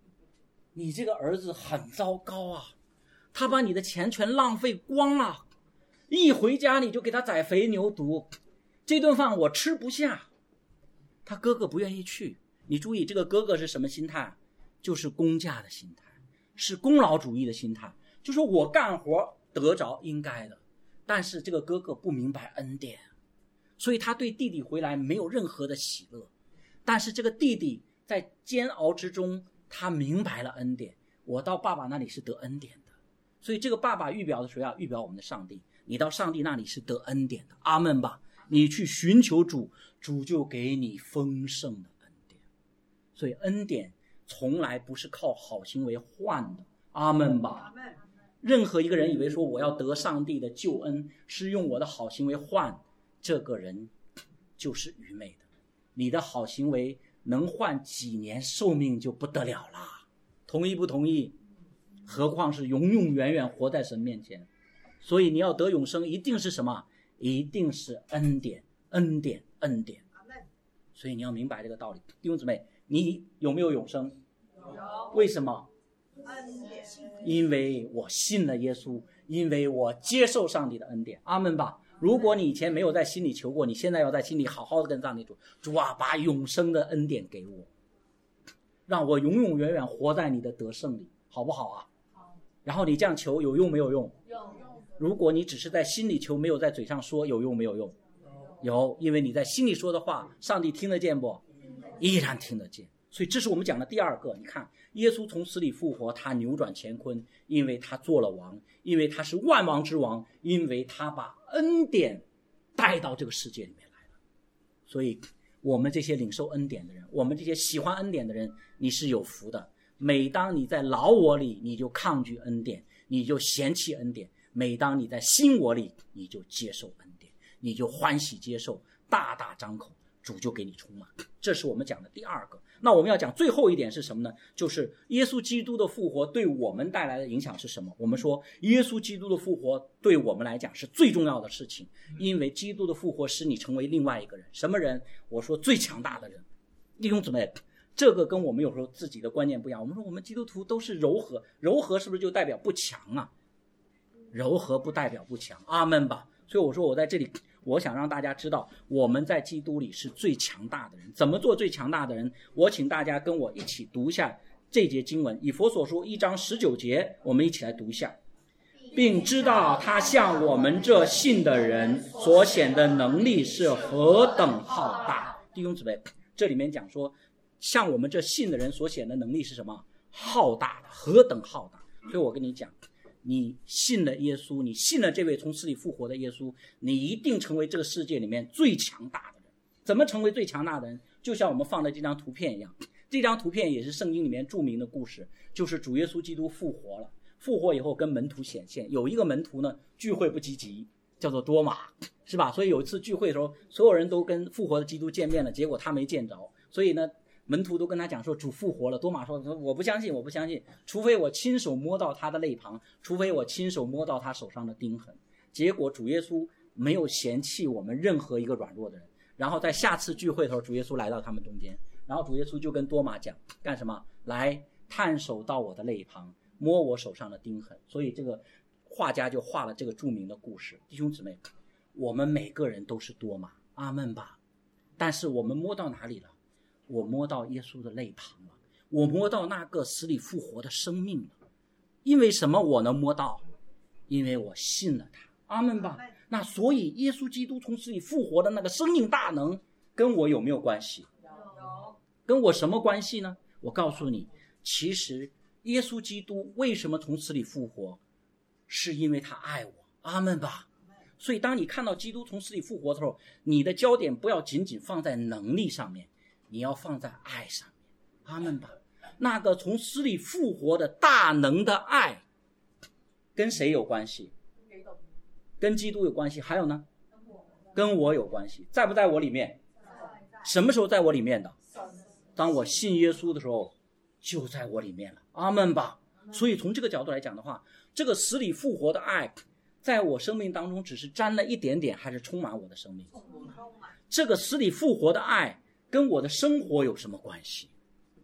你这个儿子很糟糕啊，他把你的钱全浪费光了，一回家你就给他宰肥牛犊，这顿饭我吃不下。他哥哥不愿意去。你注意，这个哥哥是什么心态？就是工价的心态，是功劳主义的心态，就是我干活得着应该的。但是这个哥哥不明白恩典，所以他对弟弟回来没有任何的喜乐。但是这个弟弟在煎熬之中，他明白了恩典，我到爸爸那里是得恩典的。所以这个爸爸预表的谁啊？预表我们的上帝。你到上帝那里是得恩典的，阿们吧。你去寻求主，主就给你丰盛的恩典。所以恩典从来不是靠好行为换的，阿们吧。任何一个人以为说我要得上帝的救恩是用我的好行为换，这个人就是愚昧的。你的好行为能换几年寿命就不得了了，同意不同意？何况是永永远远活在神面前。所以你要得永生，一定是什么？一定是恩典，恩典，恩典。所以你要明白这个道理。弟兄姊妹，你有没有永生？
有。
为什么？
恩典。
因为我信了耶稣，因为我接受上帝的恩典，阿们吧。如果你以前没有在心里求过，你现在要在心里好好的跟上帝说，主啊，把永生的恩典给我，让我永永远远活在你的得胜里，好不好啊？好。然后你这样求有用没有用？有。如果你只是在心里求，没有在嘴上说，有用没有用？有，因为你在心里说的话，上帝听得见不？依然听得见。所以这是我们讲的第二个。你看，耶稣从死里复活，他扭转乾坤，因为他做了王，因为他是万王之王，因为他把恩典带到这个世界里面来了。所以我们这些领受恩典的人，我们这些喜欢恩典的人，你是有福的。每当你在老我里，你就抗拒恩典，你就嫌弃恩典；每当你在新我里，你就接受恩典，你就欢喜接受，大大张口，主就给你充满。这是我们讲的第二个。那我们要讲最后一点是什么呢？就是耶稣基督的复活对我们带来的影响是什么？我们说耶稣基督的复活对我们来讲是最重要的事情，因为基督的复活使你成为另外一个人。什么人？我说最强大的人。弟兄姊妹，这个跟我们有时候自己的观念不一样。我们说我们基督徒都是柔和，柔和是不是就代表不强啊？柔和不代表不强，阿们吧。所以我说我在这里，我想让大家知道我们在基督里是最强大的人。怎么做最强大的人？我请大家跟我一起读一下这节经文，以弗所书一章十九节，我们一起来读一下。并知道他向我们这信的人所显的能力是何等浩大。弟兄姊妹，这里面讲说向我们这信的人所显的能力是什么？浩大的，何等浩大。所以我跟你讲，你信了耶稣，你信了这位从死里复活的耶稣，你一定成为这个世界里面最强大的人。怎么成为最强大的人？就像我们放的这张图片一样，这张图片也是圣经里面著名的故事，就是主耶稣基督复活了，复活以后跟门徒显现。有一个门徒呢聚会不积极，叫做多马，是吧？所以有一次聚会的时候，所有人都跟复活的基督见面了，结果他没见着，所以呢门徒都跟他讲说主复活了。多马说我不相信，我不相信，除非我亲手摸到他的肋旁，除非我亲手摸到他手上的钉痕。结果主耶稣没有嫌弃我们任何一个软弱的人，然后在下次聚会的时候，主耶稣来到他们中间，然后主耶稣就跟多马讲干什么？来探手到我的肋旁，摸我手上的钉痕。所以这个画家就画了这个著名的故事。弟兄姊妹，我们每个人都是多马，阿们吧。但是我们摸到哪里了？我摸到耶稣的肋旁了，我摸到那个死里复活的生命了。因为什么我能摸到？因为我信了他，阿们吧。那所以耶稣基督从死里复活的那个生命大能跟我有没有关系？有。跟我什么关系呢？我告诉你，其实耶稣基督为什么从死里复活，是因为他爱我，阿们吧。所以当你看到基督从死里复活的时候，你的焦点不要仅仅放在能力上面，你要放在爱上面，阿们吧。那个从死里复活的大能的爱跟谁有关系？跟基督有关系。还有呢？跟我有关系。在不在我里面？什么时候在我里面的？当我信耶稣的时候就在我里面了，阿们吧。所以从这个角度来讲的话，这个死里复活的爱在我生命当中只是沾了一点点，还是充满我的生命？这个死里复活的爱跟我的生活有什么关系？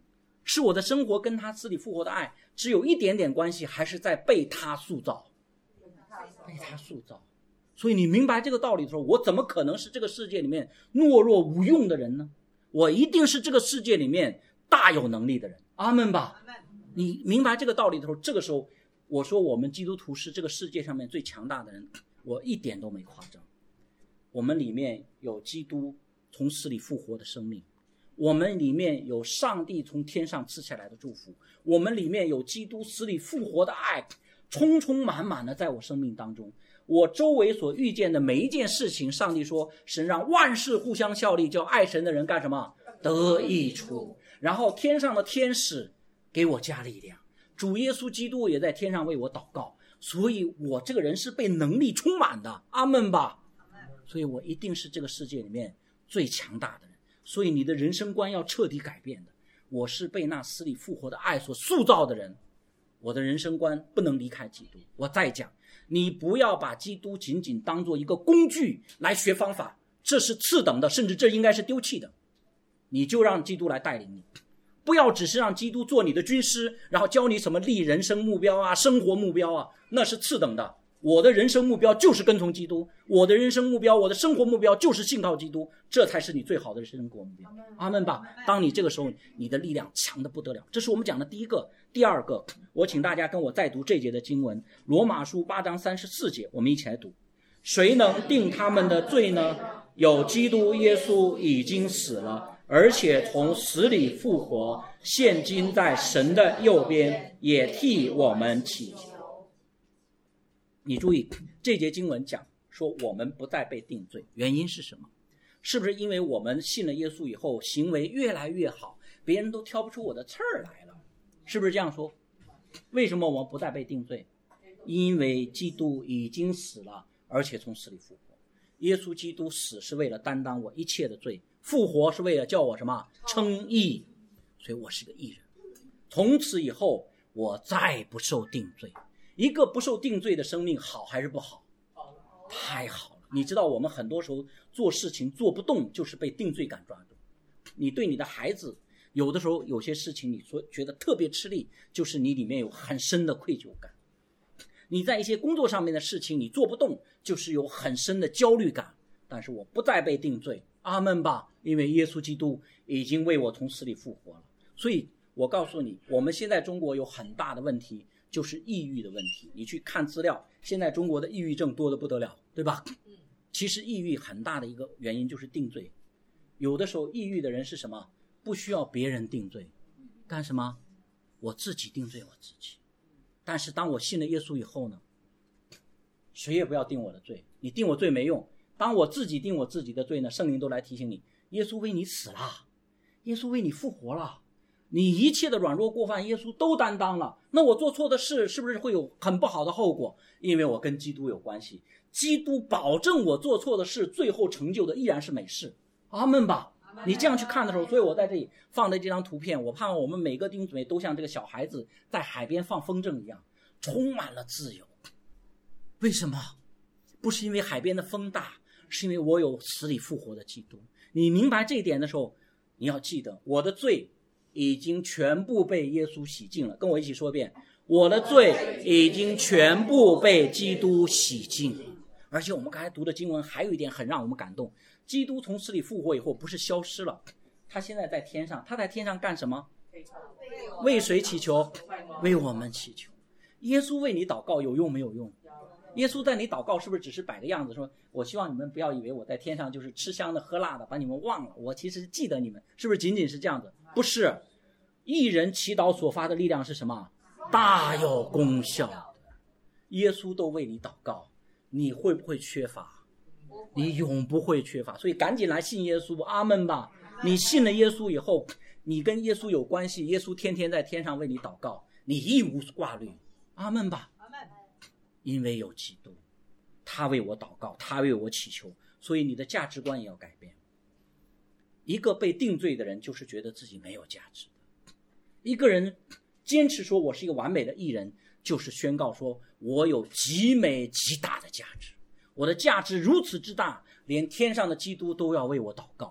是我的生活跟他死里复活的爱只有一点点关系，还是在被他塑造？被他塑造。所以你明白这个道理的时候，我怎么可能是这个世界里面懦弱无用的人呢？我一定是这个世界里面大有能力的人。阿们吧。你明白这个道理的时候，这个时候我说我们基督徒是这个世界上面最强大的人，我一点都没夸张。我们里面有基督从死里复活的生命，我们里面有上帝从天上赐下来的祝福，我们里面有基督死里复活的爱，充充满满的在我生命当中。我周围所遇见的每一件事情，上帝说神让万事互相效力，叫爱神的人干什么？得益处。然后天上的天使给我加力量，主耶稣基督也在天上为我祷告，所以我这个人是被能力充满的。阿们吧。所以我一定是这个世界里面最强大的人。所以你的人生观要彻底改变的。我是被那死里复活的爱所塑造的人，我的人生观不能离开基督。我再讲，你不要把基督仅仅当作一个工具来学方法，这是次等的，甚至这应该是丢弃的。你就让基督来带领你，不要只是让基督做你的军师，然后教你什么立人生目标啊、生活目标啊，那是次等的。我的人生目标就是跟从基督，我的人生目标，我的生活目标就是信靠基督，这才是你最好的生活目标。阿们吧。当你这个时候，你的力量强得不得了。这是我们讲的第一个。第二个，我请大家跟我再读这节的经文，罗马书八章三十四节，我们一起来读。谁能定他们的罪呢？有基督耶稣已经死了，而且从死里复活，现今在神的右边，也替我们祈求。你注意，这节经文讲说我们不再被定罪，原因是什么？是不是因为我们信了耶稣以后，行为越来越好，别人都挑不出我的刺儿来了？是不是这样说？为什么我们不再被定罪？因为基督已经死了，而且从死里复活。耶稣基督死是为了担当我一切的罪，复活是为了叫我什么？称义。所以我是个义人。从此以后，我再不受定罪。一个不受定罪的生命好还是不好？太好了。你知道我们很多时候做事情做不动，就是被定罪感抓住。你对你的孩子，有的时候有些事情你说觉得特别吃力，就是你里面有很深的愧疚感。你在一些工作上面的事情你做不动，就是有很深的焦虑感。但是我不再被定罪，阿们吧，因为耶稣基督已经为我从死里复活了。所以我告诉你，我们现在中国有很大的问题，就是抑郁的问题。你去看资料，现在中国的抑郁症多得不得了，对吧？其实抑郁很大的一个原因就是定罪。有的时候抑郁的人是什么？不需要别人定罪，干什么？我自己定罪我自己。但是当我信了耶稣以后呢，谁也不要定我的罪，你定我罪没用。当我自己定我自己的罪呢，圣灵都来提醒你，耶稣为你死了，耶稣为你复活了，你一切的软弱过犯耶稣都担当了。那我做错的事是不是会有很不好的后果？因为我跟基督有关系，基督保证我做错的事最后成就的依然是美事。阿们吧。你这样去看的时候，所以我在这里放的这张图片，我盼望我们每个弟兄姊妹都像这个小孩子在海边放风筝一样，充满了自由。为什么？不是因为海边的风大，是因为我有死里复活的基督。你明白这一点的时候，你要记得我的罪已经全部被耶稣洗净了。跟我一起说一遍，我的罪已经全部被基督洗净了。而且我们刚才读的经文还有一点很让我们感动，基督从死里复活以后不是消失了，他现在在天上。他在天上干什么？为谁祈求？为我们祈求。耶稣为你祷告有用没有用？耶稣在你祷告是不是只是摆个样子，说我希望你们不要以为我在天上就是吃香的喝辣的把你们忘了，我其实记得你们，是不是仅仅是这样子？不是。义人祈祷所发的力量是什么？大有功效。耶稣都为你祷告，你会不会缺乏？你永不会缺乏。所以赶紧来信耶稣，阿们吧。你信了耶稣以后，你跟耶稣有关系，耶稣天天在天上为你祷告，你一无挂虑，阿们吧。因为有基督，他为我祷告，他为我祈求，所以你的价值观也要改变。一个被定罪的人就是觉得自己没有价值的，一个人坚持说我是一个完美的义人，就是宣告说我有极美极大的价值，我的价值如此之大，连天上的基督都要为我祷告。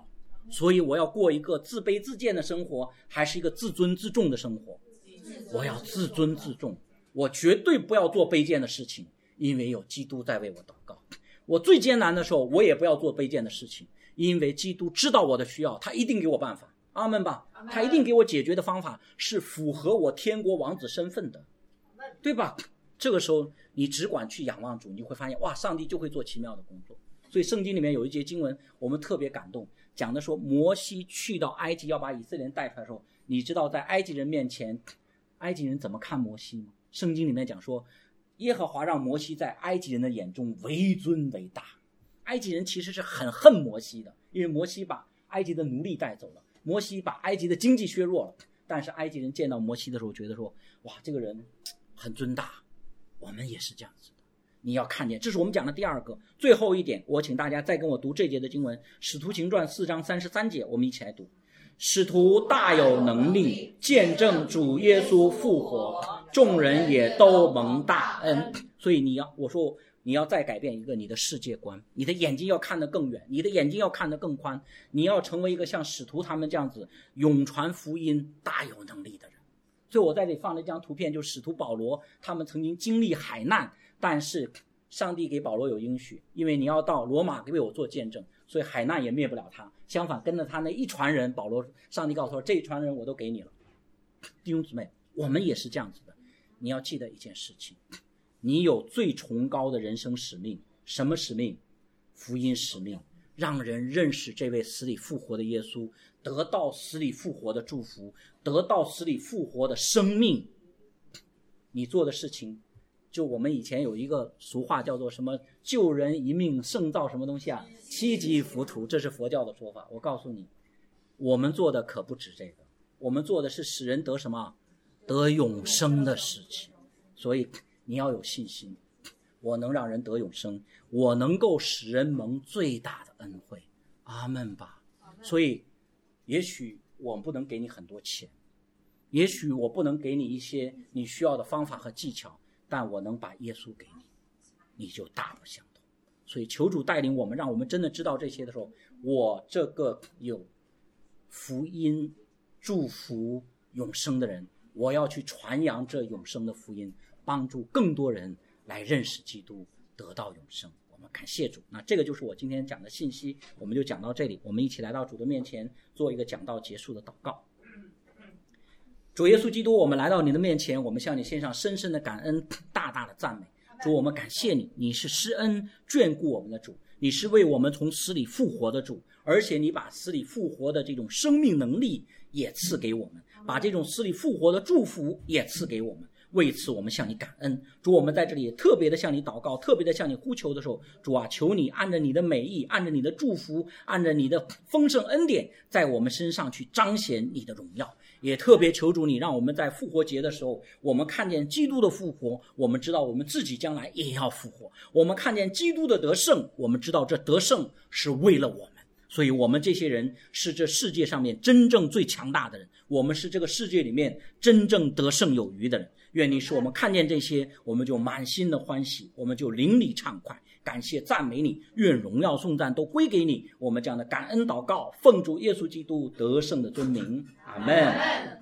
所以我要过一个自卑自贱的生活，还是一个自尊自重的生活？我要自尊自重，我绝对不要做卑贱的事情，因为有基督在为我祷告。我最艰难的时候，我也不要做卑贱的事情，因为基督知道我的需要，他一定给我办法。阿们吧，他一定给我解决的方法是符合我天国王子身份的，对吧？这个时候你只管去仰望主，你会发现哇，上帝就会做奇妙的工作。所以圣经里面有一节经文我们特别感动，讲的说摩西去到埃及要把以色列人带出来的时候，你知道在埃及人面前埃及人怎么看摩西吗？圣经里面讲说耶和华让摩西在埃及人的眼中为尊为大。埃及人其实是很恨摩西的，因为摩西把埃及的奴隶带走了，摩西把埃及的经济削弱了，但是埃及人见到摩西的时候觉得说哇，这个人很尊大。我们也是这样子的，你要看见，这是我们讲的第二个。最后一点，我请大家再跟我读这节的经文，使徒行传四章三十三节，我们一起来读。使徒大有能力见证主耶稣复活，众人也都蒙大恩。所以你要我说你要再改变一个你的世界观，你的眼睛要看得更远，你的眼睛要看得更宽，你要成为一个像使徒他们这样子永传福音大有能力的人。所以我在这里放了一张图片，就是使徒保罗他们曾经经历海难，但是上帝给保罗有应许，因为你要到罗马为我做见证，所以海难也灭不了他。相反跟着他那一船人，保罗上帝告诉他这一船人我都给你了。弟兄姊妹，我们也是这样子的。你要记得一件事情，你有最崇高的人生使命。什么使命？福音使命，让人认识这位死里复活的耶稣，得到死里复活的祝福，得到死里复活的生命。你做的事情，就我们以前有一个俗话叫做什么救人一命胜造什么东西啊，七级浮屠，这是佛教的说法。我告诉你，我们做的可不止这个，我们做的是使人得什么？得永生的事情。所以你要有信心，我能让人得永生，我能够使人蒙最大的恩惠。阿们吧。所以也许我不能给你很多钱，也许我不能给你一些你需要的方法和技巧，但我能把耶稣给你，你就大不相同。所以求主带领我们，让我们真的知道这些的时候，我这个有福音祝福永生的人，我要去传扬这永生的福音，帮助更多人来认识基督，得到永生。我们感谢主。那这个就是我今天讲的信息，我们就讲到这里。我们一起来到主的面前，做一个讲道结束的祷告。主耶稣基督，我们来到你的面前，我们向你献上深深的感恩，大大的赞美。主，我们感谢你，你是施恩眷顾我们的主，你是为我们从死里复活的主，而且你把死里复活的这种生命能力也赐给我们，把这种死里复活的祝福也赐给我们。为此我们向你感恩。主，我们在这里特别的向你祷告，特别的向你呼求的时候，主啊，求你按着你的美意，按着你的祝福，按着你的丰盛恩典，在我们身上去彰显你的荣耀。也特别求主你让我们在复活节的时候，我们看见基督的复活，我们知道我们自己将来也要复活。我们看见基督的得胜，我们知道这得胜是为了我们。所以我们这些人是这世界上面真正最强大的人，我们是这个世界里面真正得胜有余的人。愿你使我们看见这些，我们就满心的欢喜，我们就灵里畅快，感谢赞美你，愿荣耀颂赞都归给你。我们这样的感恩祷告，奉主耶稣基督得胜的尊名，阿们。